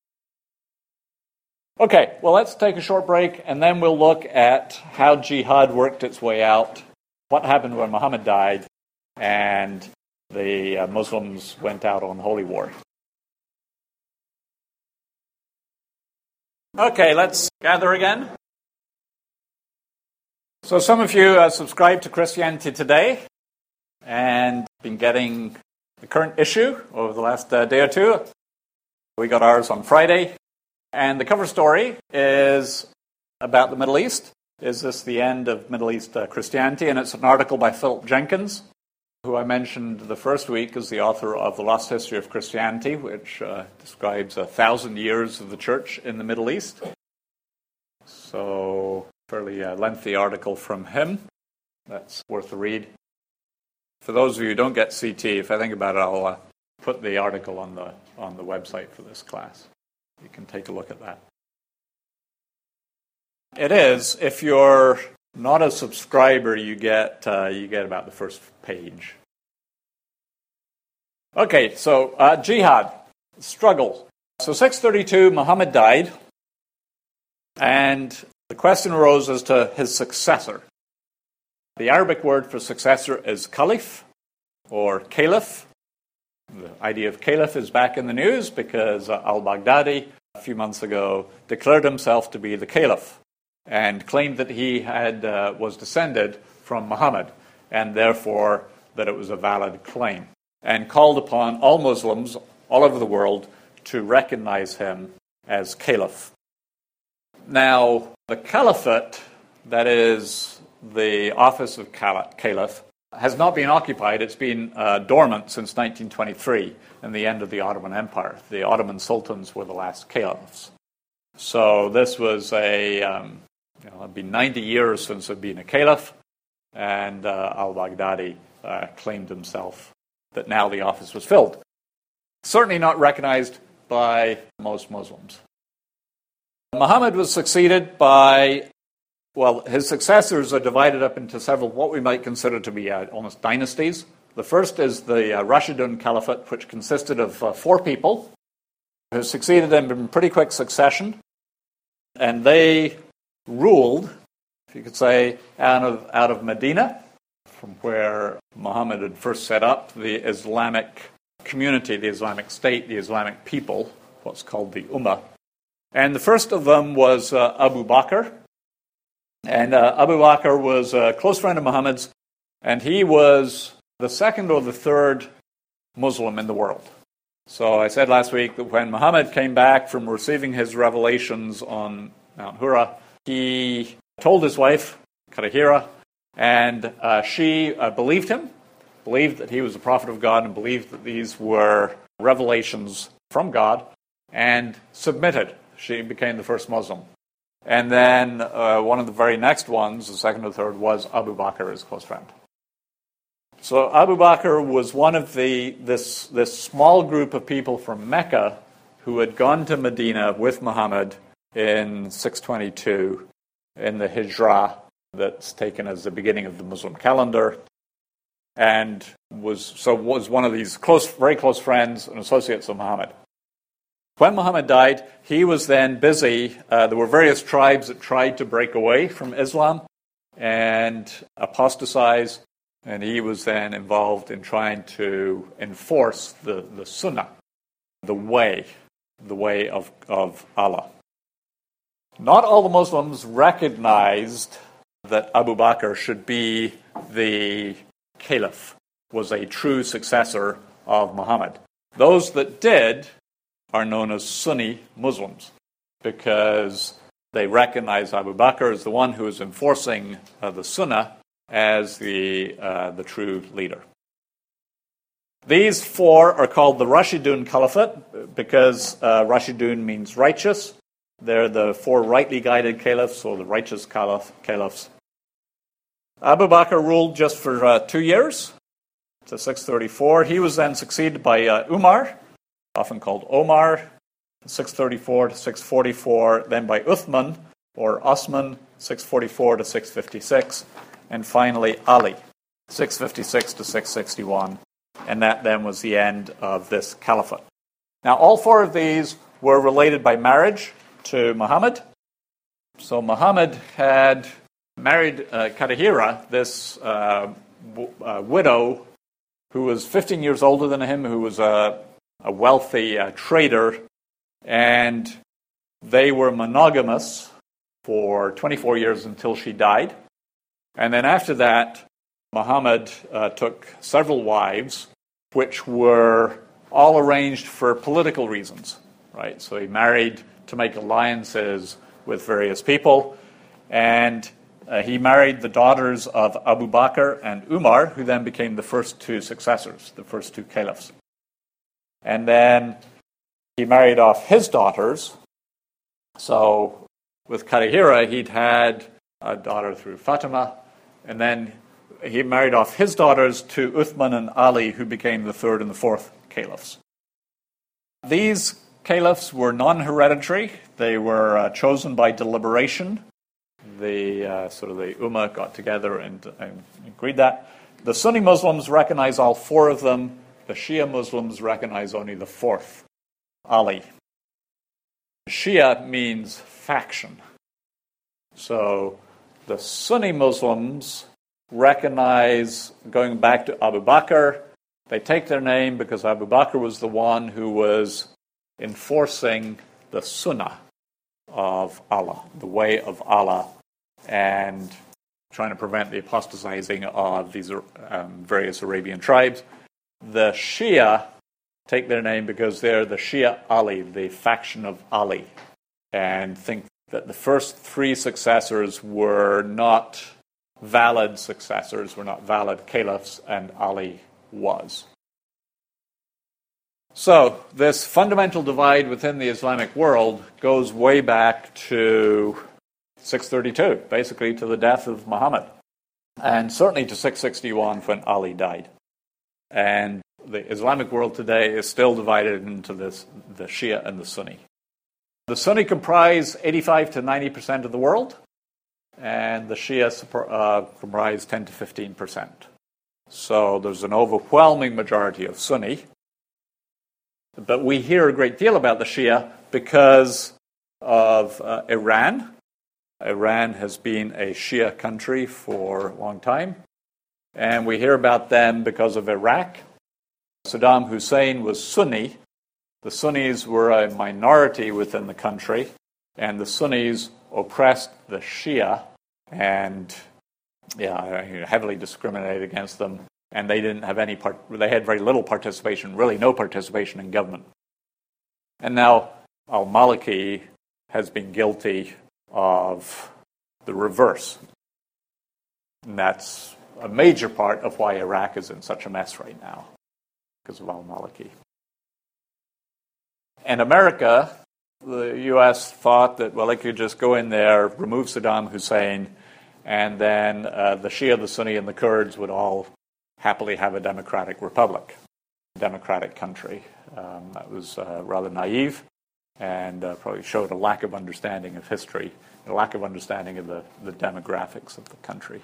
Okay, well, let's take a short break, and then we'll look at how jihad worked its way out, what happened when Muhammad died, and the uh, Muslims went out on holy war. Okay, let's gather again. So some of you uh, subscribe to Christianity Today and been getting the current issue over the last uh, day or two. We got ours on Friday. And the cover story is about the Middle East. Is this the end of Middle East uh, Christianity? And it's an article by Philip Jenkins, who I mentioned the first week as the author of The Lost History of Christianity, which uh, describes a thousand years of the church in the Middle East. So, fairly uh, lengthy article from him. That's worth a read. For those of you who don't get C T, if I think about it, I'll uh, put the article on the on the website for this class. You can take a look at that. It is. If you're not a subscriber, you get uh, you get about the first page. Okay, so uh, jihad, struggle. So six thirty-two, Muhammad died, and the question arose as to his successor. The Arabic word for successor is caliph or caliph. The idea of caliph is back in the news because uh, al-Baghdadi a few months ago declared himself to be the caliph and claimed that he had uh, was descended from Muhammad and therefore that it was a valid claim, and called upon all Muslims all over the world to recognize him as caliph. Now, the caliphate, that is the office of caliph, has not been occupied. It's been uh, dormant since nineteen twenty-three and the end of the Ottoman Empire. The Ottoman sultans were the last caliphs. So this was a, um, you know, it'd been ninety years since there'd been a caliph, and uh, al-Baghdadi uh, claimed himself that now the office was filled. Certainly not recognized by most Muslims. Muhammad was succeeded by, well, his successors are divided up into several what we might consider to be uh, almost dynasties. The first is the uh, Rashidun Caliphate, which consisted of uh, four people who succeeded him in pretty quick succession. And they ruled, if you could say, out of, out of Medina, from where Muhammad had first set up the Islamic community, the Islamic state, the Islamic people, what's called the Ummah. And the first of them was uh, Abu Bakr. And uh, Abu Bakr was a close friend of Muhammad's, and he was the second or the third Muslim in the world. So I said last week that when Muhammad came back from receiving his revelations on Mount Hura, he told his wife, Kadahira, and uh, she uh, believed him, believed that he was a prophet of God, and believed that these were revelations from God, and submitted. She became the first Muslim. And then uh, one of the very next ones, the second or third, was Abu Bakr, his close friend. So Abu Bakr was one of the this this small group of people from Mecca who had gone to Medina with Muhammad in six twenty-two in the Hijrah that's taken as the beginning of the Muslim calendar, and was so was one of these close, very close friends and associates of Muhammad. When Muhammad died, he was then busy. Uh, there were various tribes that tried to break away from Islam and apostatize, and he was then involved in trying to enforce the, the Sunnah, the way, the way of, of Allah. Not all the Muslims recognized that Abu Bakr should be the caliph, was a true successor of Muhammad. Those that did are known as Sunni Muslims because they recognize Abu Bakr as the one who is enforcing uh, the Sunnah as the uh, the true leader. These four are called the Rashidun Caliphate because uh, Rashidun means righteous. They're the four rightly guided caliphs, or the righteous caliph, caliphs. Abu Bakr ruled just for uh, two years, to six thirty-four. He was then succeeded by uh, Umar, often called Omar, six thirty-four to six forty-four, then by Uthman, or Osman, six forty-four to six fifty-six, and finally Ali, six fifty-six to six sixty-one, and that then was the end of this caliphate. Now, all four of these were related by marriage to Muhammad. So Muhammad had married uh, Kadahira, this uh, w- uh, widow who was fifteen years older than him, who was a a wealthy uh, trader, and they were monogamous for twenty-four years until she died. And then after that, Muhammad uh, took several wives, which were all arranged for political reasons, right? So he married to make alliances with various people. And uh, he married the daughters of Abu Bakr and Umar, who then became the first two successors, the first two caliphs. And then he married off his daughters. So with Kadahira, he'd had a daughter through Fatima, and then he married off his daughters to Uthman and Ali, who became the third and the fourth caliphs. These caliphs were non-hereditary. They were uh, chosen by deliberation. The uh, sort of the Ummah got together and, and agreed that. The Sunni Muslims recognize all four of them. The Shia Muslims recognize only the fourth, Ali. Shia means faction. So the Sunni Muslims recognize, going back to Abu Bakr, they take their name because Abu Bakr was the one who was enforcing the Sunnah of Allah, the way of Allah, and trying to prevent the apostatizing of these um, various Arabian tribes. The Shia take their name because they're the Shia Ali, the faction of Ali, and think that the first three successors were not valid successors, were not valid caliphs, and Ali was. So this fundamental divide within the Islamic world goes way back to six thirty-two, basically to the death of Muhammad, and certainly to six sixty-one when Ali died. And the Islamic world today is still divided into this, the Shia and the Sunni. The Sunni comprise eighty-five to ninety percent of the world, and the Shia uh, comprise ten to fifteen percent. So there's an overwhelming majority of Sunni. But we hear a great deal about the Shia because of uh, Iran. Iran has been a Shia country for a long time. And we hear about them because of Iraq. Saddam Hussein was Sunni. The Sunnis were a minority within the country, and the Sunnis oppressed the Shia and yeah, heavily discriminated against them. And they didn't have any part. They had very little participation, really no participation in government. And now al-Maliki has been guilty of the reverse. And that's a major part of why Iraq is in such a mess right now, because of al-Maliki. And America, the U S thought that, well, they could just go in there, remove Saddam Hussein, and then uh, the Shia, the Sunni, and the Kurds would all happily have a democratic republic, a democratic country. Um, that was uh, rather naive and uh, probably showed a lack of understanding of history, a lack of understanding of the, the demographics of the country.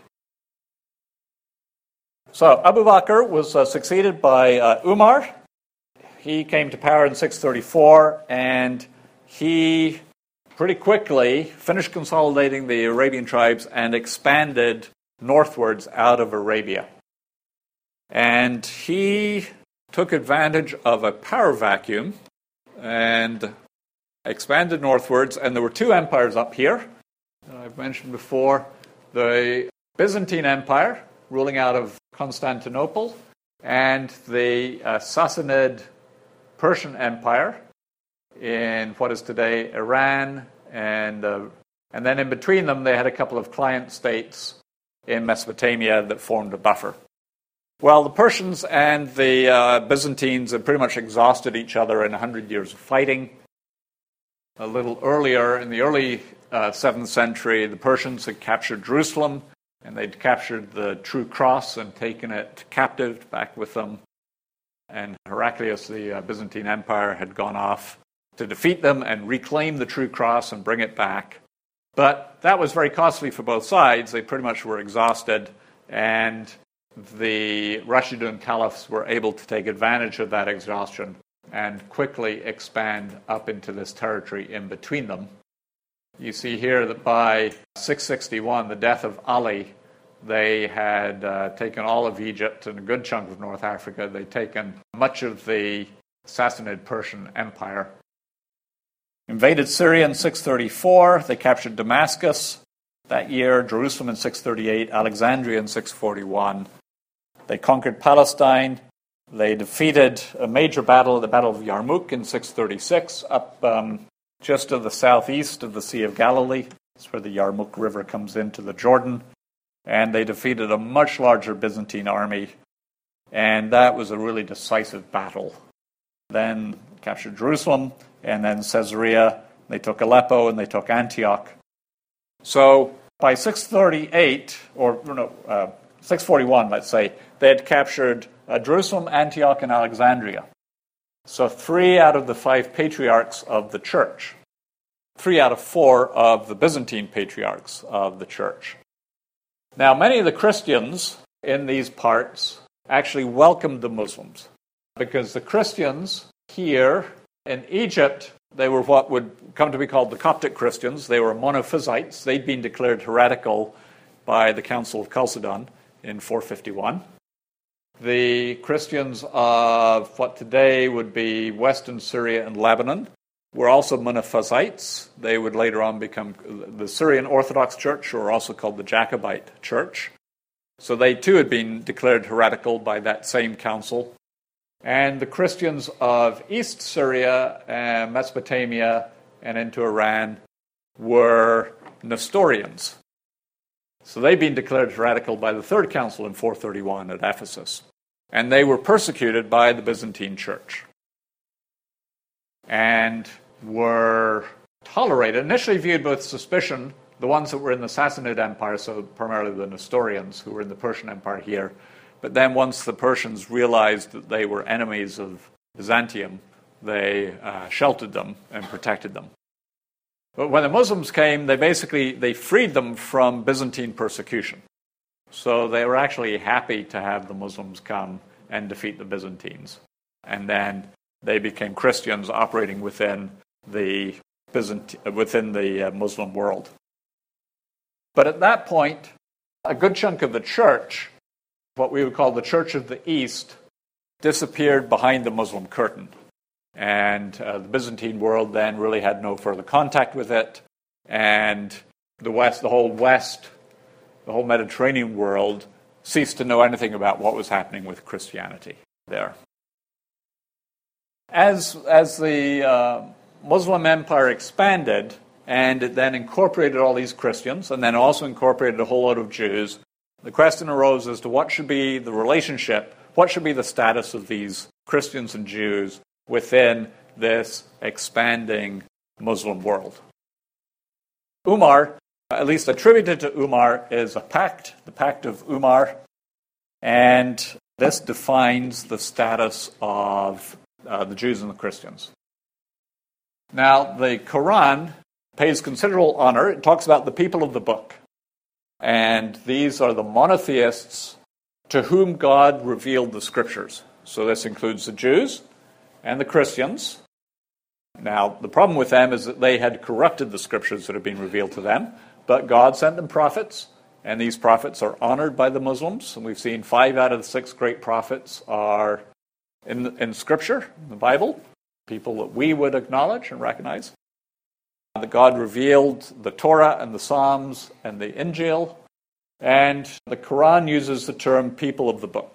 So Abu Bakr was uh, succeeded by uh, Umar. He came to power in six thirty-four, and he pretty quickly finished consolidating the Arabian tribes and expanded northwards out of Arabia. And he took advantage of a power vacuum and expanded northwards. And there were two empires up here that I've mentioned before. The Byzantine Empire, ruling out of Constantinople, and the uh, Sassanid Persian Empire in what is today Iran. And, uh, and then in between them, they had a couple of client states in Mesopotamia that formed a buffer. Well, the Persians and the uh, Byzantines had pretty much exhausted each other in one hundred years of fighting. A little earlier, in the early uh, seventh century, the Persians had captured Jerusalem, and they'd captured the True Cross and taken it captive back with them. And Heraclius, the uh, Byzantine Empire, had gone off to defeat them and reclaim the True Cross and bring it back. But that was very costly for both sides. They pretty much were exhausted, and the Rashidun caliphs were able to take advantage of that exhaustion and quickly expand up into this territory in between them. You see here that by six sixty-one, the death of Ali, they had uh, taken all of Egypt and a good chunk of North Africa. They'd taken much of the Sassanid Persian Empire. Invaded Syria in six thirty-four. They captured Damascus that year, Jerusalem in six thirty-eight, Alexandria in six forty-one. They conquered Palestine. They defeated a major battle, the Battle of Yarmouk in six thirty-six, up um, just to the southeast of the Sea of Galilee. That's where the Yarmouk River comes into the Jordan. And they defeated a much larger Byzantine army. And that was a really decisive battle. Then captured Jerusalem, and then Caesarea. They took Aleppo, and they took Antioch. So by six thirty-eight, or no, uh, six forty-one, let's say, they had captured uh, Jerusalem, Antioch, and Alexandria. So three out of the five patriarchs of the church. Three out of four of the Byzantine patriarchs of the church. Now, many of the Christians in these parts actually welcomed the Muslims, because the Christians here in Egypt, they were what would come to be called the Coptic Christians. They were monophysites. They'd been declared heretical by the Council of Chalcedon in four fifty-one. The Christians of what today would be Western Syria and Lebanon were also monophysites. They would later on become the Syrian Orthodox Church, who are also called the Jacobite Church. So they too had been declared heretical by that same council. And the Christians of East Syria and Mesopotamia and into Iran were Nestorians. So they'd been declared heretical by the Third Council in four thirty-one at Ephesus. And they were persecuted by the Byzantine Church. And were tolerated, initially viewed with suspicion, the ones that were in the Sassanid Empire, so primarily the Nestorians who were in the Persian Empire here. But then once the Persians realized that they were enemies of Byzantium, they uh, sheltered them and protected them. But when the Muslims came, they basically they freed them from Byzantine persecution. So they were actually happy to have the Muslims come and defeat the Byzantines. And then they became Christians operating within the Byzant- within the uh, Muslim world. But at that point, a good chunk of the church, what we would call the Church of the East, disappeared behind the Muslim curtain. And uh, the Byzantine world then really had no further contact with it. And the West, the whole West, the whole Mediterranean world ceased to know anything about what was happening with Christianity there. As, as the uh, Muslim empire expanded, and it then incorporated all these Christians, and then also incorporated a whole lot of Jews, the question arose as to what should be the relationship, what should be the status of these Christians and Jews within this expanding Muslim world. Umar, at least attributed to Umar, is a pact, the Pact of Umar, and this defines the status of uh, the Jews and the Christians. Now, the Quran pays considerable honor. It talks about the people of the book. And these are the monotheists to whom God revealed the scriptures. So this includes the Jews and the Christians. Now, the problem with them is that they had corrupted the scriptures that had been revealed to them, but God sent them prophets, and these prophets are honored by the Muslims. And we've seen five out of the six great prophets are in, in Scripture, in the Bible, people that we would acknowledge and recognize. That God revealed the Torah and the Psalms and the Injil, and the Quran uses the term people of the book.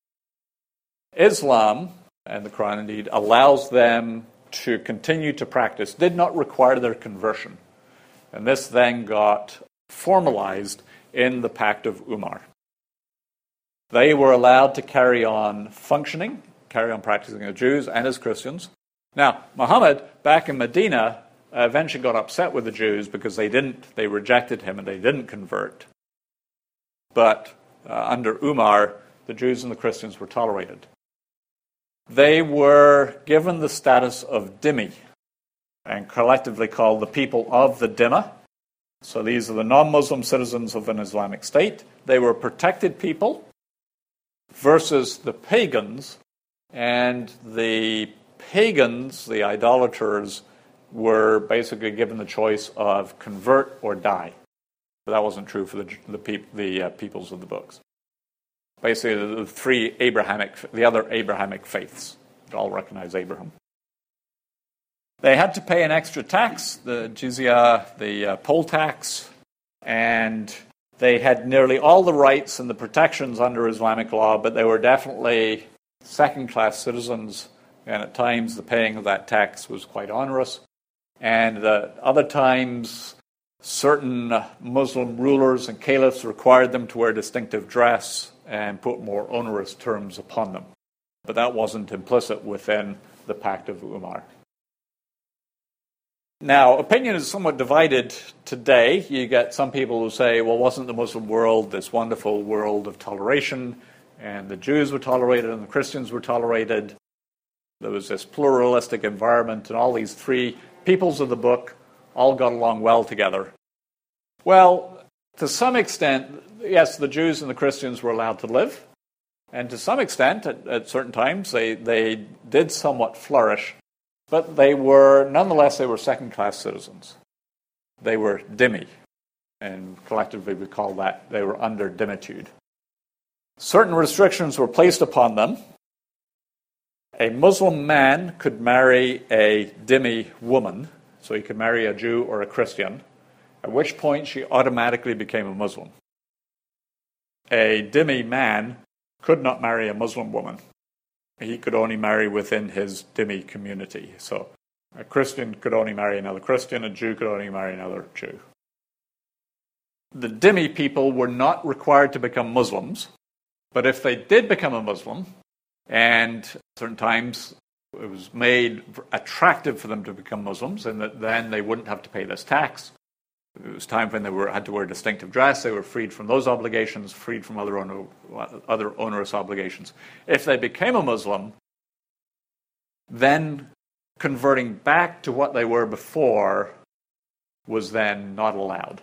Islam, and the Quran indeed, allows them to continue to practice, did not require their conversion. And this then got formalized in the Pact of Umar. They were allowed to carry on functioning, carry on practicing as Jews and as Christians. Now, Muhammad, back in Medina, uh, eventually got upset with the Jews because they didn't, they rejected him and they didn't convert. But uh, under Umar, the Jews and the Christians were tolerated. They were given the status of dhimmi and collectively called the people of the Dhimma. So these are the non-Muslim citizens of an Islamic state. They were protected people versus the pagans, and the pagans, the idolaters, were basically given the choice of convert or die. But that wasn't true for the the, peop, the uh, peoples of the books. Basically, the, the three Abrahamic, the other Abrahamic faiths, all recognize Abraham. They had to pay an extra tax, the jizya, the uh, poll tax, and they had nearly all the rights and the protections under Islamic law, but they were definitely second-class citizens, and at times the paying of that tax was quite onerous. and uh, other times certain Muslim rulers and caliphs required them to wear distinctive dress and put more onerous terms upon them. But that wasn't implicit within the Pact of Umar. Now, opinion is somewhat divided today. You get some people who say, well, wasn't the Muslim world this wonderful world of toleration, and the Jews were tolerated and the Christians were tolerated? There was this pluralistic environment, and all these three peoples of the book all got along well together. Well, to some extent, yes, the Jews and the Christians were allowed to live, and to some extent, at, at certain times, they, they did somewhat flourish, but they were, nonetheless, they were second-class citizens. They were dhimmi, and collectively we call that, they were under dhimmitude. Certain restrictions were placed upon them. A Muslim man could marry a dhimmi woman, so he could marry a Jew or a Christian, at which point she automatically became a Muslim. A dhimmi man could not marry a Muslim woman. He could only marry within his dhimmi community. So a Christian could only marry another Christian, a Jew could only marry another Jew. The dhimmi people were not required to become Muslims, but if they did become a Muslim, and certain times it was made attractive for them to become Muslims, and that then they wouldn't have to pay this tax. It was time when they were had to wear distinctive dress. They were freed from those obligations, freed from other oner, other onerous obligations. If they became a Muslim, then converting back to what they were before was then not allowed.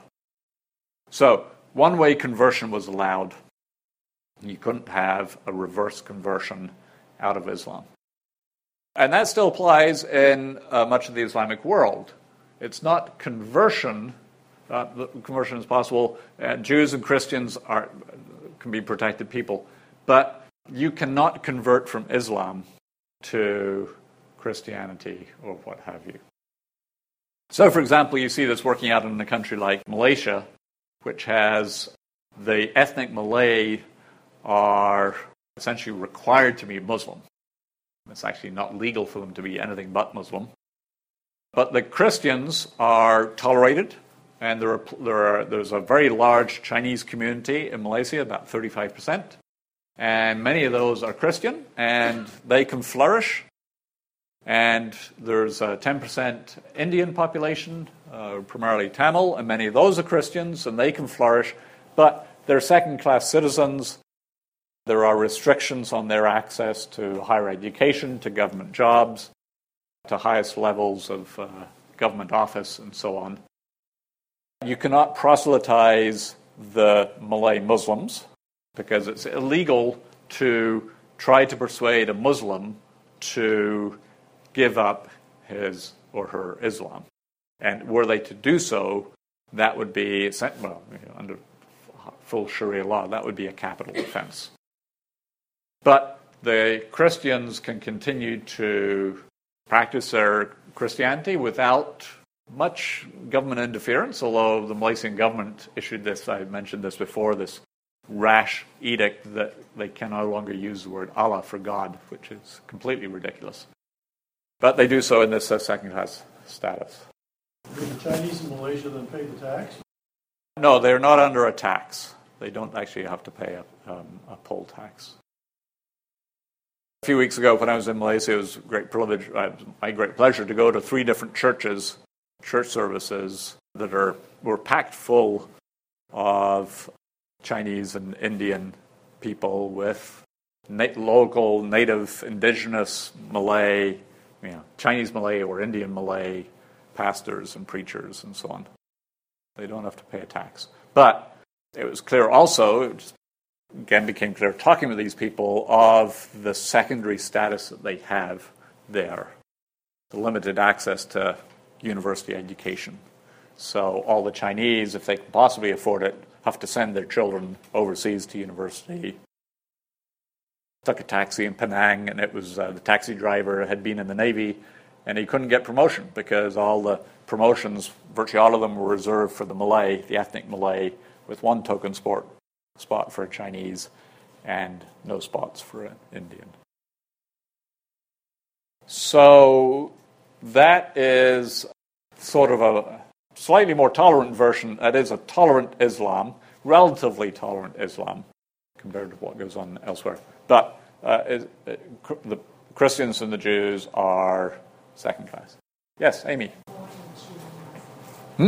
So one-way conversion was allowed. You couldn't have a reverse conversion out of Islam. And that still applies in uh, much of the Islamic world. It's not conversion. Uh, the conversion is possible. Uh, Jews and Christians are can be protected people. But you cannot convert from Islam to Christianity or what have you. So, for example, you see this working out in a country like Malaysia, which has the ethnic Malay are essentially required to be Muslim. It's actually not legal for them to be anything but Muslim. But the Christians are tolerated, and there are, there are, there's a very large Chinese community in Malaysia, about thirty-five percent. And many of those are Christian, and they can flourish. And there's a ten percent Indian population, uh, primarily Tamil, and many of those are Christians, and they can flourish. But they're second-class citizens. There are restrictions on their access to higher education, to government jobs, to highest levels of uh, government office, and so on. You cannot proselytize the Malay Muslims because it's illegal to try to persuade a Muslim to give up his or her Islam. And were they to do so, that would be, well, you know, under full Sharia law, that would be a capital offense. But the Christians can continue to practice their Christianity without much government interference, although the Malaysian government issued this, I mentioned this before, this rash edict that they can no longer use the word Allah for God, which is completely ridiculous. But they do so in this uh, second-class status. Do the Chinese in Malaysia then pay the tax? No, they're not under a tax. They don't actually have to pay a, um, a poll tax. A few weeks ago, when I was in Malaysia, it was a great privilege, uh, my great pleasure to go to three different churches, church services that are were packed full of Chinese and Indian people with na- local, native, indigenous Malay, you know, Chinese Malay or Indian Malay pastors and preachers and so on. They don't have to pay a tax. But it was clear also, it just again became clear talking with these people of the secondary status that they have there, the limited access to university education. So all the Chinese, if they can possibly afford it, have to send their children overseas to university. Took a taxi in Penang, and it was uh, the taxi driver had been in the Navy, and he couldn't get promotion because all the promotions, virtually all of them, were reserved for the Malay, the ethnic Malay, with one token sport. Spot for a Chinese and no spots for an Indian. So that is sort of a slightly more tolerant version that is a tolerant Islam, relatively tolerant Islam, compared to what goes on elsewhere. But uh, it, it, the Christians and the Jews are second class. Yes, Amy. Hmm?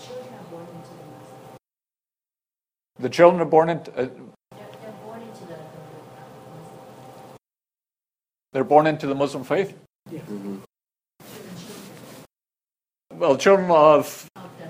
The children are born into. Uh, they're born into the. They're born into the Muslim faith. Yeah. Mm-hmm. Well, children of.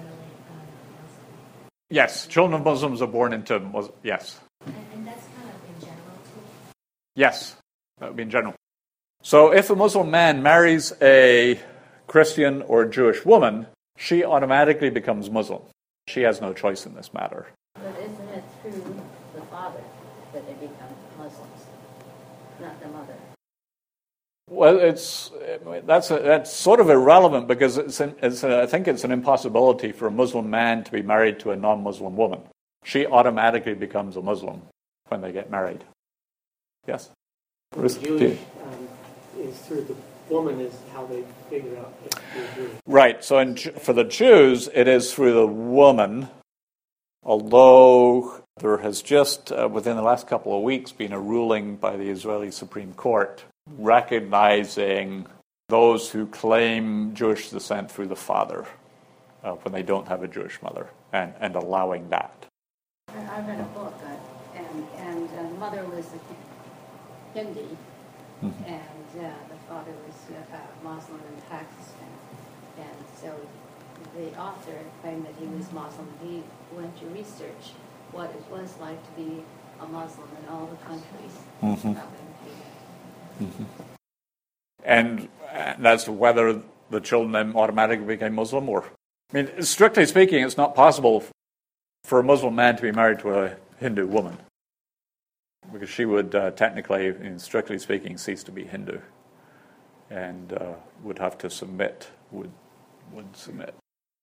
Yes, children of Muslims are born into Muslim. Yes. And, and that's kind of in general too. Yes, that would be in general. So, if a Muslim man marries a Christian or a Jewish woman, she automatically becomes Muslim. She has no choice in this matter. But isn't it through the father that they become Muslims, not the mother? Well, it's that's a, that's sort of irrelevant because it's, an, it's a, I think it's an impossibility for a Muslim man to be married to a non-Muslim woman. She automatically becomes a Muslim when they get married. Yes. Jewish um, is through the woman is how they figure out if you're Jewish. Right. So in, for the Jews, it is through the woman. Although there has just, uh, within the last couple of weeks, been a ruling by the Israeli Supreme Court recognizing those who claim Jewish descent through the father uh, when they don't have a Jewish mother, and, and allowing that. I read a book, uh, and, and uh, the mother was a Hindi, mm-hmm. and uh, the father was uh, Muslim in Pakistan. And so the author claimed that he was Muslim. He went to research what it was like to be a Muslim in all the countries. Mm-hmm. Mm-hmm. And as to whether the children then automatically became Muslim, or I mean, strictly speaking, it's not possible for a Muslim man to be married to a Hindu woman, because she would uh, technically, in strictly speaking, cease to be Hindu, and uh, would have to submit. Would would submit.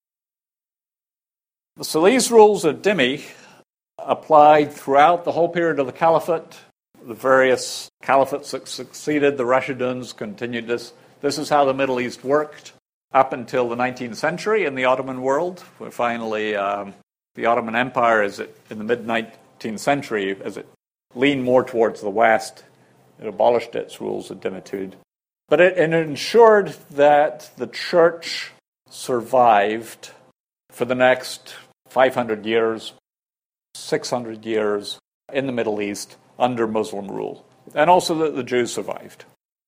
So these rules of dhimmi applied throughout the whole period of the Caliphate. The various caliphates that succeeded the Rashiduns continued this. This is how the Middle East worked up until the nineteenth century in the Ottoman world, where finally um, the Ottoman Empire, as it, in the mid-nineteenth century, as it leaned more towards the West, it abolished its rules of dhimmitude. But it, it ensured that the church survived for the next five hundred years, six hundred years in the Middle East, under Muslim rule, and also that the Jews survived.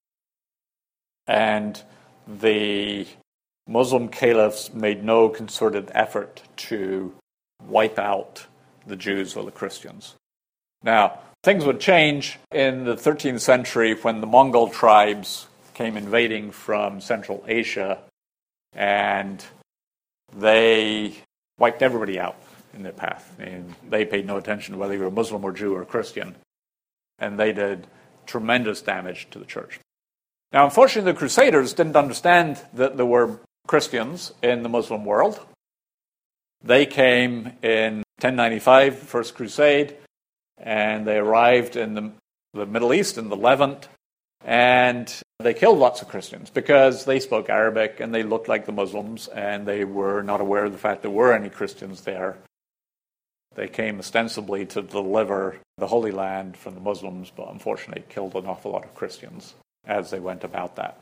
And the Muslim caliphs made no concerted effort to wipe out the Jews or the Christians. Now, things would change in the thirteenth century when the Mongol tribes came invading from Central Asia, and they wiped everybody out in their path. I mean, they paid no attention to whether you were Muslim or Jew or Christian. And they did tremendous damage to the church. Now, unfortunately, the Crusaders didn't understand that there were Christians in the Muslim world. They came in ten ninety-five, First Crusade, and they arrived in the, the Middle East, in the Levant, and they killed lots of Christians because they spoke Arabic and they looked like the Muslims, and they were not aware of the fact there were any Christians there. They came ostensibly to deliver the Holy Land from the Muslims, but unfortunately killed an awful lot of Christians as they went about that.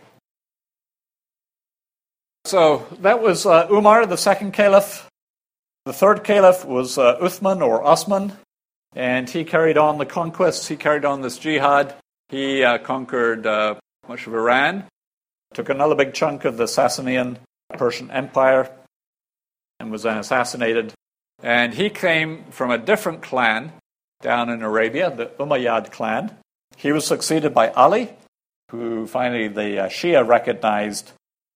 So that was uh, Umar, the second caliph. The third caliph was uh, Uthman or Osman, and he carried on the conquests. He carried on this jihad. He uh, conquered uh, much of Iran, took another big chunk of the Sasanian Persian Empire, and was then assassinated. And he came from a different clan down in Arabia, the Umayyad clan. He was succeeded by Ali, who finally the uh, Shia recognized.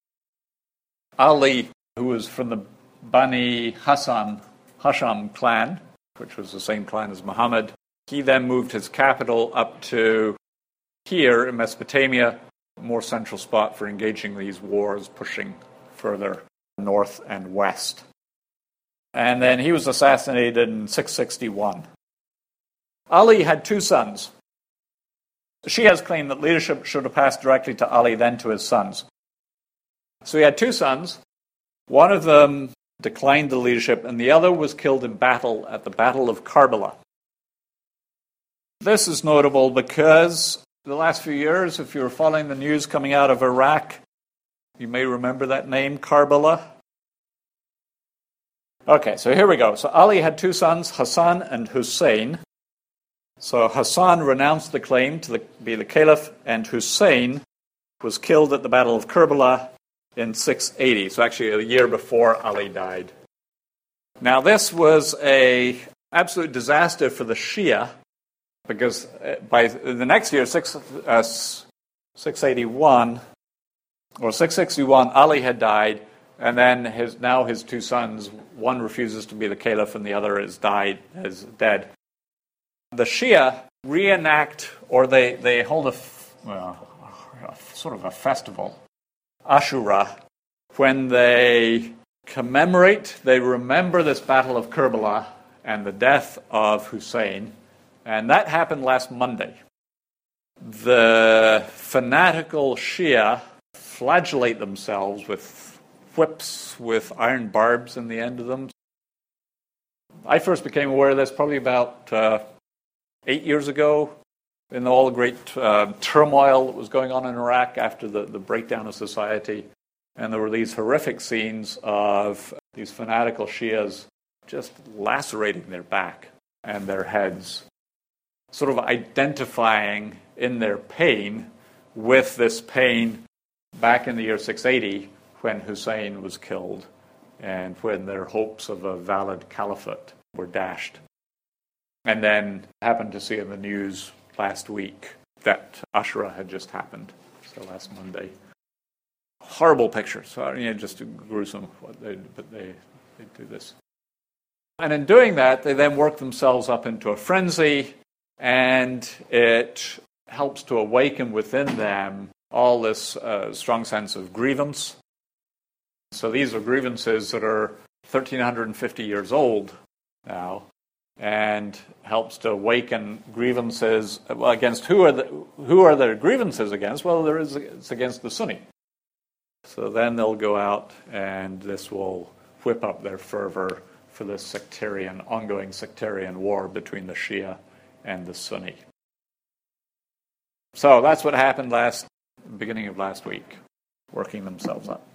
Ali, who was from the Bani Hassan, Hasham clan, which was the same clan as Muhammad, he then moved his capital up to here in Mesopotamia, a more central spot for engaging these wars, pushing further north and west. And then he was assassinated in six sixty-one. Ali had two sons. The Shias claim that leadership should have passed directly to Ali, then to his sons. So he had two sons. One of them declined the leadership, and the other was killed in battle at the Battle of Karbala. This is notable because the last few years, if you were following the news coming out of Iraq, you may remember that name, Karbala. Okay, so here we go. So Ali had two sons, Hassan and Hussein. So Hassan renounced the claim to the, be the caliph, and Hussein was killed at the Battle of Karbala in six eighty, so actually a year before Ali died. Now this was a absolute disaster for the Shia, because by the next year, six, uh, six eighty-one, or six sixty-one, Ali had died, and then his now his two sons, one refuses to be the caliph and the other is died, is dead. The Shia reenact, or they, they hold a, well, a sort of a festival, Ashura, when they commemorate, they remember this Battle of Karbala and the death of Hussein, and that happened last Monday. The fanatical Shia flagellate themselves with whips with iron barbs in the end of them. I first became aware of this probably about uh, eight years ago, in all the great uh, turmoil that was going on in Iraq after the, the breakdown of society. And there were these horrific scenes of these fanatical Shias just lacerating their back and their heads, sort of identifying in their pain with this pain back in the year six eighty when Hussein was killed and when their hopes of a valid caliphate were dashed. And then happened to see in the news last week that Ashura had just happened, so last Monday. Horrible pictures, so, you know, just gruesome, what they, but they, they do this. And in doing that, they then work themselves up into a frenzy, and it helps to awaken within them all this uh, strong sense of grievance. So these are grievances that are one thousand three hundred fifty years old now, and helps to awaken grievances. Well, against who are the who are their grievances against? Well, there is it's against the Sunni. So then they'll go out, and this will whip up their fervor for this sectarian, ongoing sectarian war between the Shia and the Sunni. So that's what happened last beginning of last week, working themselves up.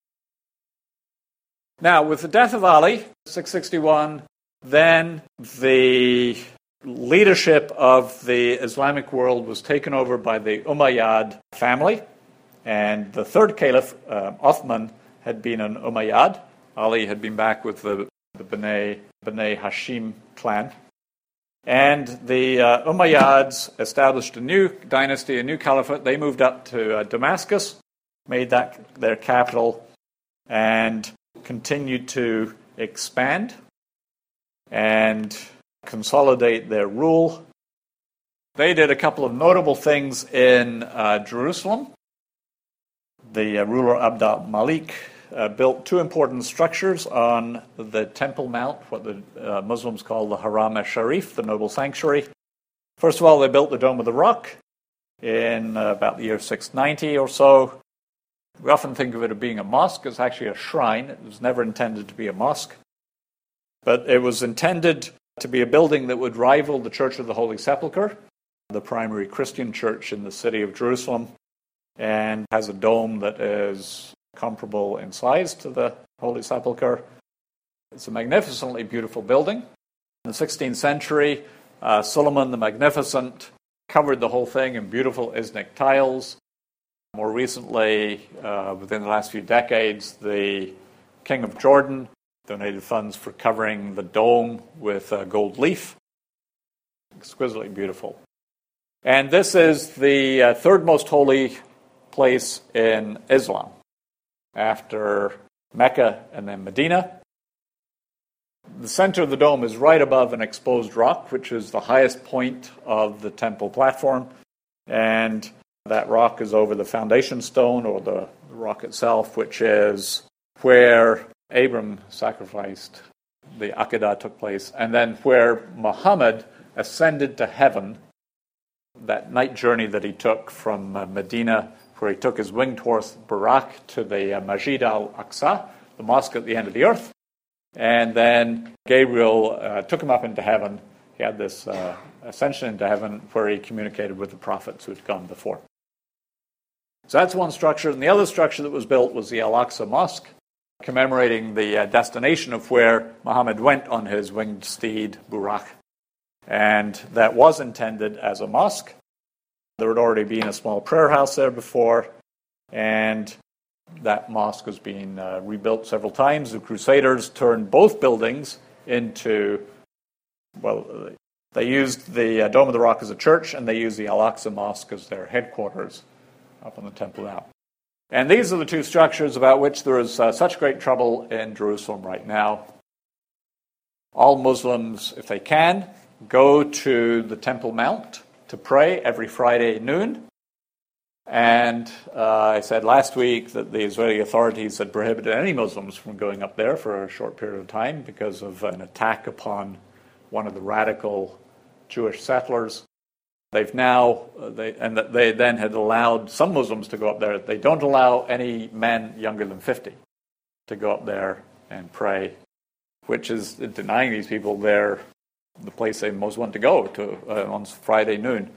Now, with the death of Ali, six sixty-one, then the leadership of the Islamic world was taken over by the Umayyad family, and the third caliph, uh, Uthman, had been an Umayyad. Ali had been back with the, the Bnei, Bnei Hashim clan. And the uh, Umayyads established a new dynasty, a new caliphate. They moved up to uh, Damascus, made that their capital, and continued to expand and consolidate their rule. They did a couple of notable things in uh, Jerusalem. The uh, ruler Abd al-Malik uh, built two important structures on the Temple Mount, what the uh, Muslims call the Haram al-Sharif, the noble sanctuary. First of all, they built the Dome of the Rock in uh, about the year six ninety or so. We often think of it as being a mosque. It's actually a shrine. It was never intended to be a mosque. But it was intended to be a building that would rival the Church of the Holy Sepulchre, the primary Christian church in the city of Jerusalem, and has a dome that is comparable in size to the Holy Sepulchre. It's a magnificently beautiful building. In the sixteenth century, uh, Suleiman the Magnificent covered the whole thing in beautiful Iznik tiles. More recently, uh, within the last few decades, the King of Jordan donated funds for covering the dome with uh, gold leaf. Exquisitely beautiful. And this is the uh, third most holy place in Islam, after Mecca and then Medina. The center of the dome is right above an exposed rock, which is the highest point of the temple platform, and that rock is over the foundation stone, or the rock itself, which is where Abram sacrificed, the Aqidah took place, and then where Muhammad ascended to heaven, that night journey that he took from uh, Medina, where he took his winged horse Burak to the uh, Masjid al-Aqsa, the mosque at the end of the earth. And then Gabriel uh, took him up into heaven. He had this uh, ascension into heaven where he communicated with the prophets who had gone before. So that's one structure. And the other structure that was built was the Al-Aqsa Mosque, commemorating the uh, destination of where Muhammad went on his winged steed, Buraq. And that was intended as a mosque. There had already been a small prayer house there before, and that mosque was being uh, rebuilt several times. The Crusaders turned both buildings into, well, they used the uh, Dome of the Rock as a church, and they used the Al-Aqsa Mosque as their headquarters up on the Temple Mount. And these are the two structures about which there is uh, such great trouble in Jerusalem right now. All Muslims, if they can, go to the Temple Mount to pray every Friday noon. And uh, I said last week that the Israeli authorities had prohibited any Muslims from going up there for a short period of time because of an attack upon one of the radical Jewish settlers. They've now, uh, they, and that they then had allowed some Muslims to go up there. They don't allow any men younger than fifty to go up there and pray, which is denying these people their the place they most want to go to uh, on Friday noon.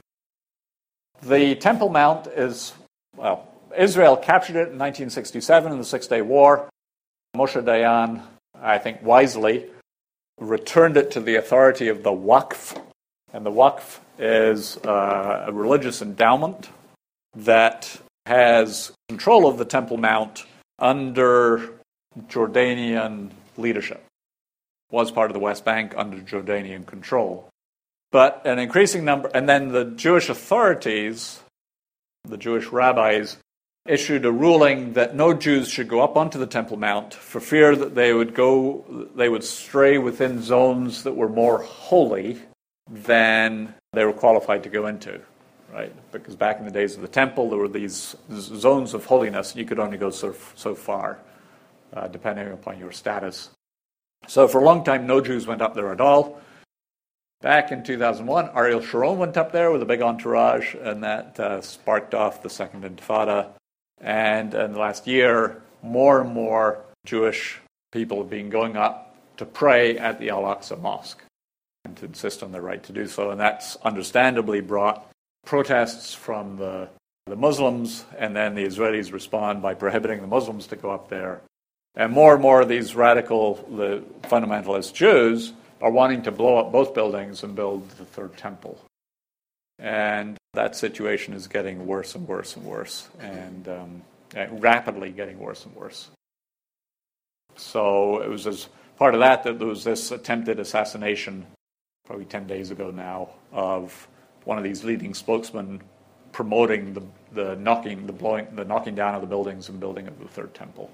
The Temple Mount is, well, Israel captured it in nineteen sixty-seven in the Six-Day War. Moshe Dayan, I think wisely, returned it to the authority of the Waqf. And the Waqf is uh, a religious endowment that has control of the Temple Mount under Jordanian leadership. Was part of the West Bank under Jordanian control. But an increasing number, and then the Jewish authorities, the Jewish rabbis, issued a ruling that no Jews should go up onto the Temple Mount for fear that they would go, they would stray within zones that were more holy than they were qualified to go into, right? Because back in the days of the temple, there were these zones of holiness, and you could only go so, so far, uh, depending upon your status. So for a long time, no Jews went up there at all. Back in two thousand one, Ariel Sharon went up there with a big entourage, and that uh, sparked off the Second Intifada. And in the last year, more and more Jewish people have been going up to pray at the Al-Aqsa Mosque and to insist on their right to do so. And that's understandably brought protests from the, the Muslims, and then the Israelis respond by prohibiting the Muslims to go up there. And more and more of these radical, the fundamentalist Jews are wanting to blow up both buildings and build the third temple. And that situation is getting worse and worse and worse, and um, rapidly getting worse and worse. So it was as part of that that there was this attempted assassination, probably ten days ago now, of one of these leading spokesmen promoting the, the knocking, the blowing, the knocking down of the buildings and building of the third temple.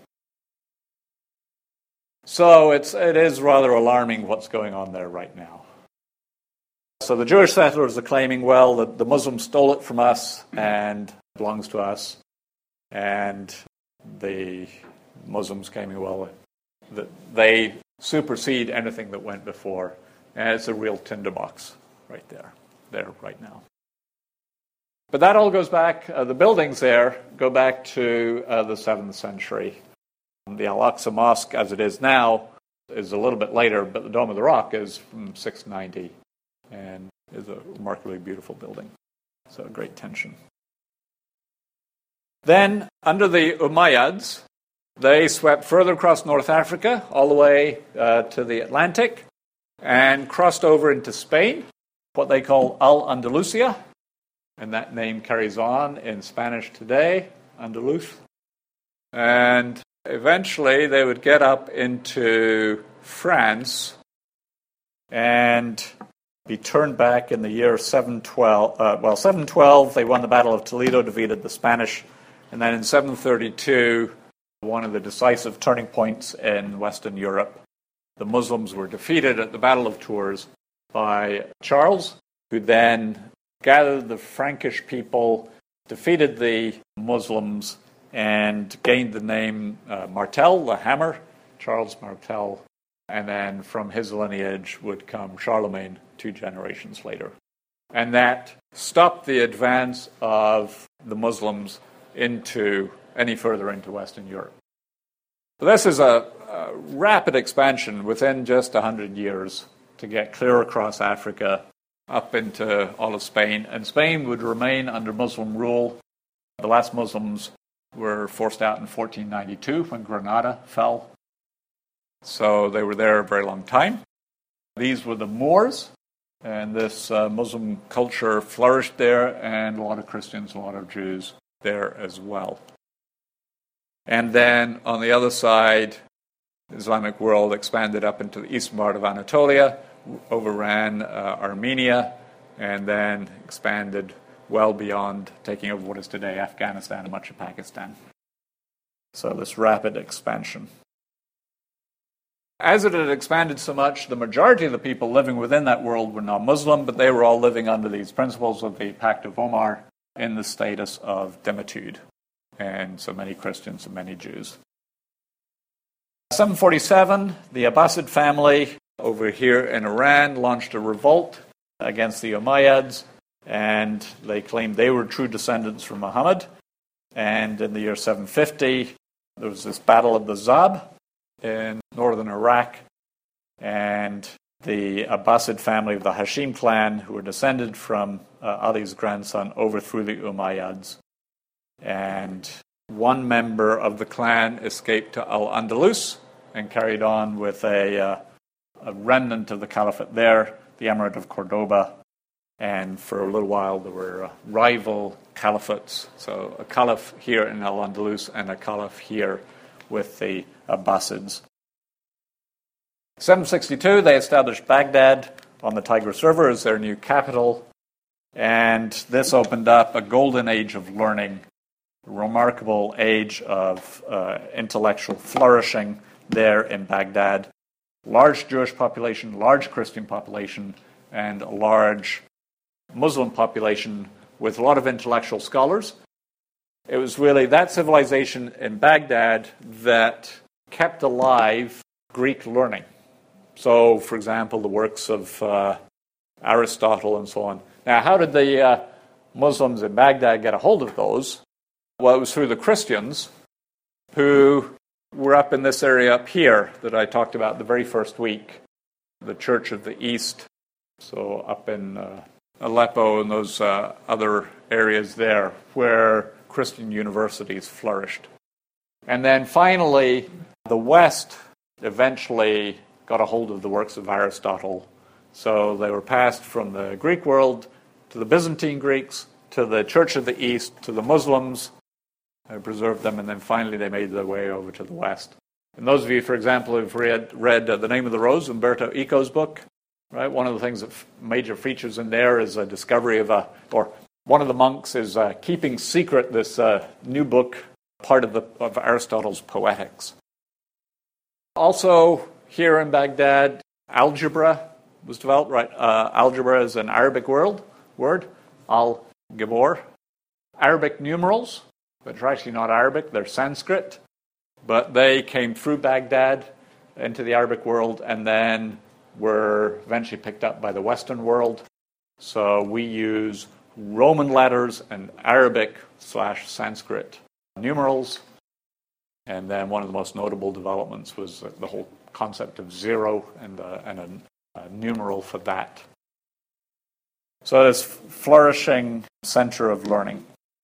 So it's it is rather alarming what's going on there right now. So the Jewish settlers are claiming, well, that the Muslims stole it from us and it belongs to us. And the Muslims claiming, well, that they supersede anything that went before. And it's a real tinderbox right there, there right now. But that all goes back, uh, the buildings there go back to uh, the seventh century. The Al-Aqsa Mosque, as it is now, is a little bit later, but the Dome of the Rock is from six ninety and is a remarkably beautiful building. So great tension. Then, under the Umayyads, they swept further across North Africa, all the way uh, to the Atlantic, and crossed over into Spain, what they call Al-Andalusia, and that name carries on in Spanish today, Andalus. And eventually they would get up into France and be turned back in the year seven twelve. Uh, well, seven twelve, they won the Battle of Toledo, defeated the Spanish. And then in seven thirty-two, one of the decisive turning points in Western Europe, the Muslims were defeated at the Battle of Tours by Charles, who then gathered the Frankish people, defeated the Muslims, and gained the name uh, Martel, the hammer, Charles Martel, and then from his lineage would come Charlemagne two generations later. And that stopped the advance of the Muslims into any further into Western Europe. So this is a, uh, rapid expansion within just one hundred years to get clear across Africa up into all of Spain. And Spain would remain under Muslim rule. The last Muslims were forced out in fourteen ninety-two when Granada fell. So they were there a very long time. These were the Moors, and this uh, Muslim culture flourished there, and a lot of Christians, a lot of Jews there as well. And then on the other side, the Islamic world expanded up into the eastern part of Anatolia, overran uh, Armenia, and then expanded well beyond taking over what is today Afghanistan and much of Pakistan. So this rapid expansion. As it had expanded so much, the majority of the people living within that world were not Muslim, but they were all living under these principles of the Pact of Omar in the status of dhimmitude. And so many Christians and many Jews. seven forty-seven, the Abbasid family over here in Iran launched a revolt against the Umayyads, and they claimed they were true descendants from Muhammad. And in the year seven fifty, there was this Battle of the Zab in northern Iraq, and the Abbasid family of the Hashim clan, who were descended from uh, Ali's grandson, overthrew the Umayyads. And one member of the clan escaped to Al-Andalus and carried on with a, uh, a remnant of the caliphate there, the Emirate of Cordoba. And for a little while there were uh, rival caliphates, so a caliph here in Al-Andalus and a caliph here with the Abbasids. seven sixty-two, they established Baghdad on the Tigris River as their new capital, and this opened up a golden age of learning, a remarkable age of uh, intellectual flourishing there in Baghdad. Large Jewish population, large Christian population, and a large Muslim population with a lot of intellectual scholars. It was really that civilization in Baghdad that kept alive Greek learning. So, for example, the works of uh, Aristotle and so on. Now, how did the uh, Muslims in Baghdad get a hold of those? Well, it was through the Christians who were up in this area up here that I talked about the very first week, the Church of the East, so up in uh, Aleppo and those uh, other areas there where Christian universities flourished. And then finally, the West eventually got a hold of the works of Aristotle. So they were passed from the Greek world to the Byzantine Greeks, to the Church of the East, to the Muslims, uh, preserved them, and then finally they made their way over to the West. And those of you, for example, who've read, read uh, The Name of the Rose, Umberto Eco's book, right? One of the things that f- major features in there is a discovery of a, or one of the monks is uh, keeping secret this uh, new book, part of the of Aristotle's Poetics. Also, here in Baghdad, algebra was developed, right? Uh, algebra is an Arabic word, word, al-gabor. Arabic numerals, but they're actually not Arabic, they're Sanskrit. But they came through Baghdad into the Arabic world and then were eventually picked up by the Western world. So we use Roman letters and Arabic slash Sanskrit numerals. And then one of the most notable developments was the whole concept of zero and, uh, and a, a numeral for that. So this flourishing center of learning.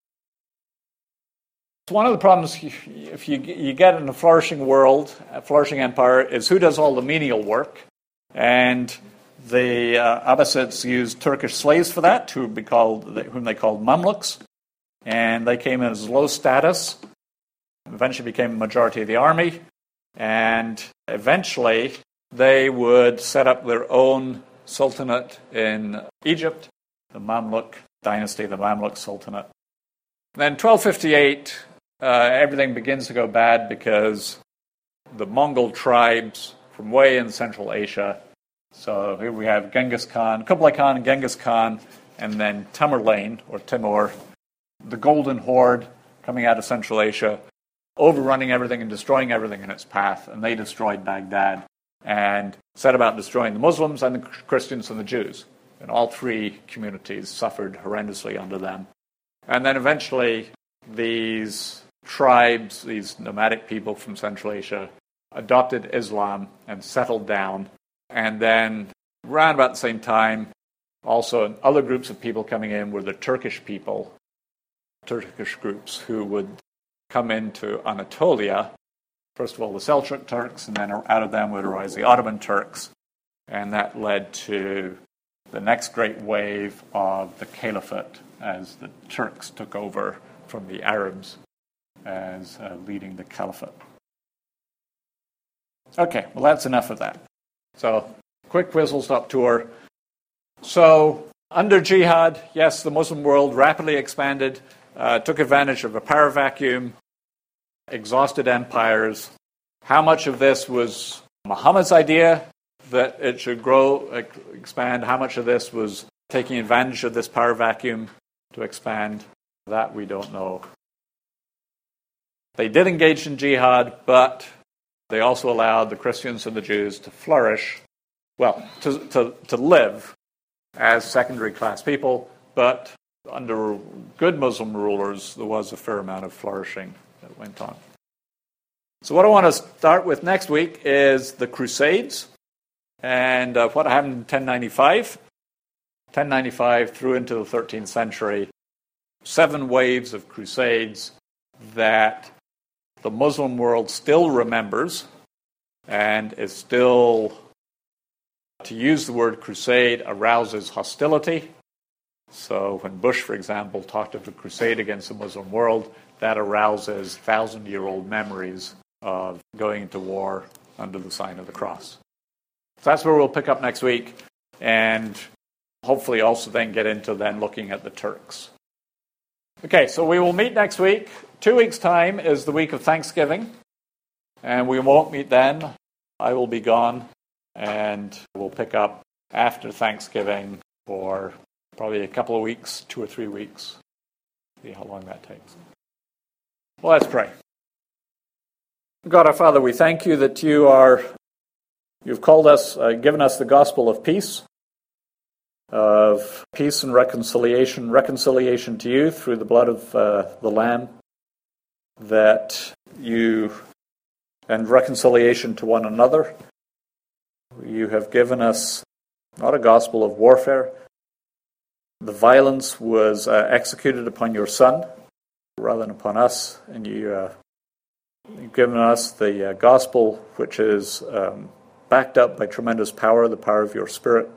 One of the problems if you, you get in a flourishing world, a flourishing empire, is who does all the menial work. And the uh, Abbasids used Turkish slaves for that, who be called, whom they called Mamluks. And they came in as low status, eventually became a majority of the army. And eventually they would set up their own sultanate in Egypt, the Mamluk dynasty, the Mamluk Sultanate. Then twelve fifty-eight, uh, everything begins to go bad because the Mongol tribes from way in Central Asia. So here we have Genghis Khan, Kublai Khan and Genghis Khan, and then Tamerlane, or Timur, the Golden Horde coming out of Central Asia, overrunning everything and destroying everything in its path. And they destroyed Baghdad and set about destroying the Muslims and the Christians and the Jews. And all three communities suffered horrendously under them. And then eventually these tribes, these nomadic people from Central Asia, adopted Islam and settled down. And then around about the same time, also other groups of people coming in were the Turkish people, Turkish groups who would come into Anatolia. First of all, the Seljuk Turks, and then out of them would arise the Ottoman Turks. And that led to the next great wave of the Caliphate as the Turks took over from the Arabs as uh, leading the Caliphate. Okay, well, that's enough of that. So, quick whistle-stop tour. So, under jihad, yes, the Muslim world rapidly expanded, uh, took advantage of a power vacuum, exhausted empires. How much of this was Muhammad's idea that it should grow, expand? How much of this was taking advantage of this power vacuum to expand? That we don't know. They did engage in jihad, but they also allowed the Christians and the Jews to flourish, well, to, to, to live as secondary class people, but under good Muslim rulers, there was a fair amount of flourishing that went on. So what I want to start with next week is the Crusades and uh, what happened in ten ninety-five. ten ninety-five through into the thirteenth century, seven waves of Crusades that the Muslim world still remembers and is still, to use the word crusade, arouses hostility. So when Bush, for example, talked of a crusade against the Muslim world, that arouses thousand-year-old memories of going into war under the sign of the cross. So that's where we'll pick up next week, and hopefully also then get into then looking at the Turks. Okay, so we will meet next week. Two weeks' time is the week of Thanksgiving, and we won't meet then. I will be gone, and we'll pick up after Thanksgiving for probably a couple of weeks, two or three weeks. See how long that takes. Well, let's pray. God our Father, we thank you that you are, you've called us, uh, given us the gospel of peace, of peace and reconciliation, reconciliation to you through the blood of uh, the Lamb, that you, and reconciliation to one another. You have given us not a gospel of warfare. The violence was uh, executed upon your Son rather than upon us, and you, uh, you've given us the uh, gospel which is um, backed up by tremendous power, the power of your Spirit.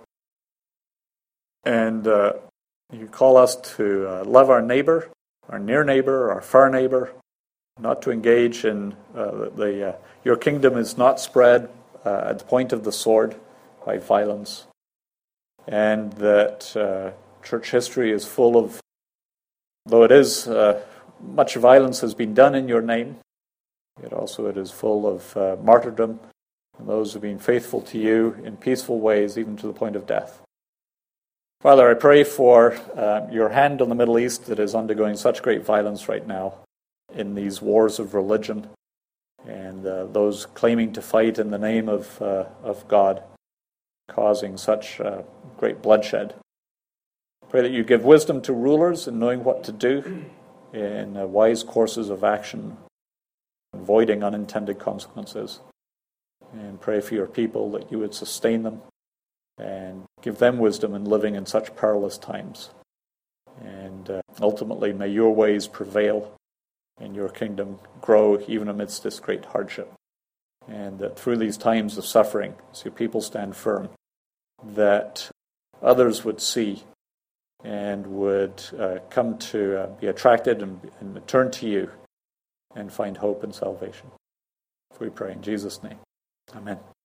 And uh, you call us to uh, love our neighbor, our near neighbor, our far neighbor, not to engage in uh, the, uh, your kingdom is not spread uh, at the point of the sword by violence. And that uh, church history is full of, though it is, uh, much violence has been done in your name, yet also it is full of uh, martyrdom, and those who have been faithful to you in peaceful ways, even to the point of death. Father, I pray for uh, your hand on the Middle East that is undergoing such great violence right now in these wars of religion, and uh, those claiming to fight in the name of uh, of God, causing such uh, great bloodshed. Pray that you give wisdom to rulers in knowing what to do in uh, wise courses of action, avoiding unintended consequences. And pray for your people that you would sustain them and give them wisdom in living in such perilous times. And uh, ultimately, may your ways prevail and your kingdom grow even amidst this great hardship. And that through these times of suffering, as your people stand firm, that others would see and would uh, come to uh, be attracted and, and turn to you and find hope and salvation. We pray in Jesus' name. Amen.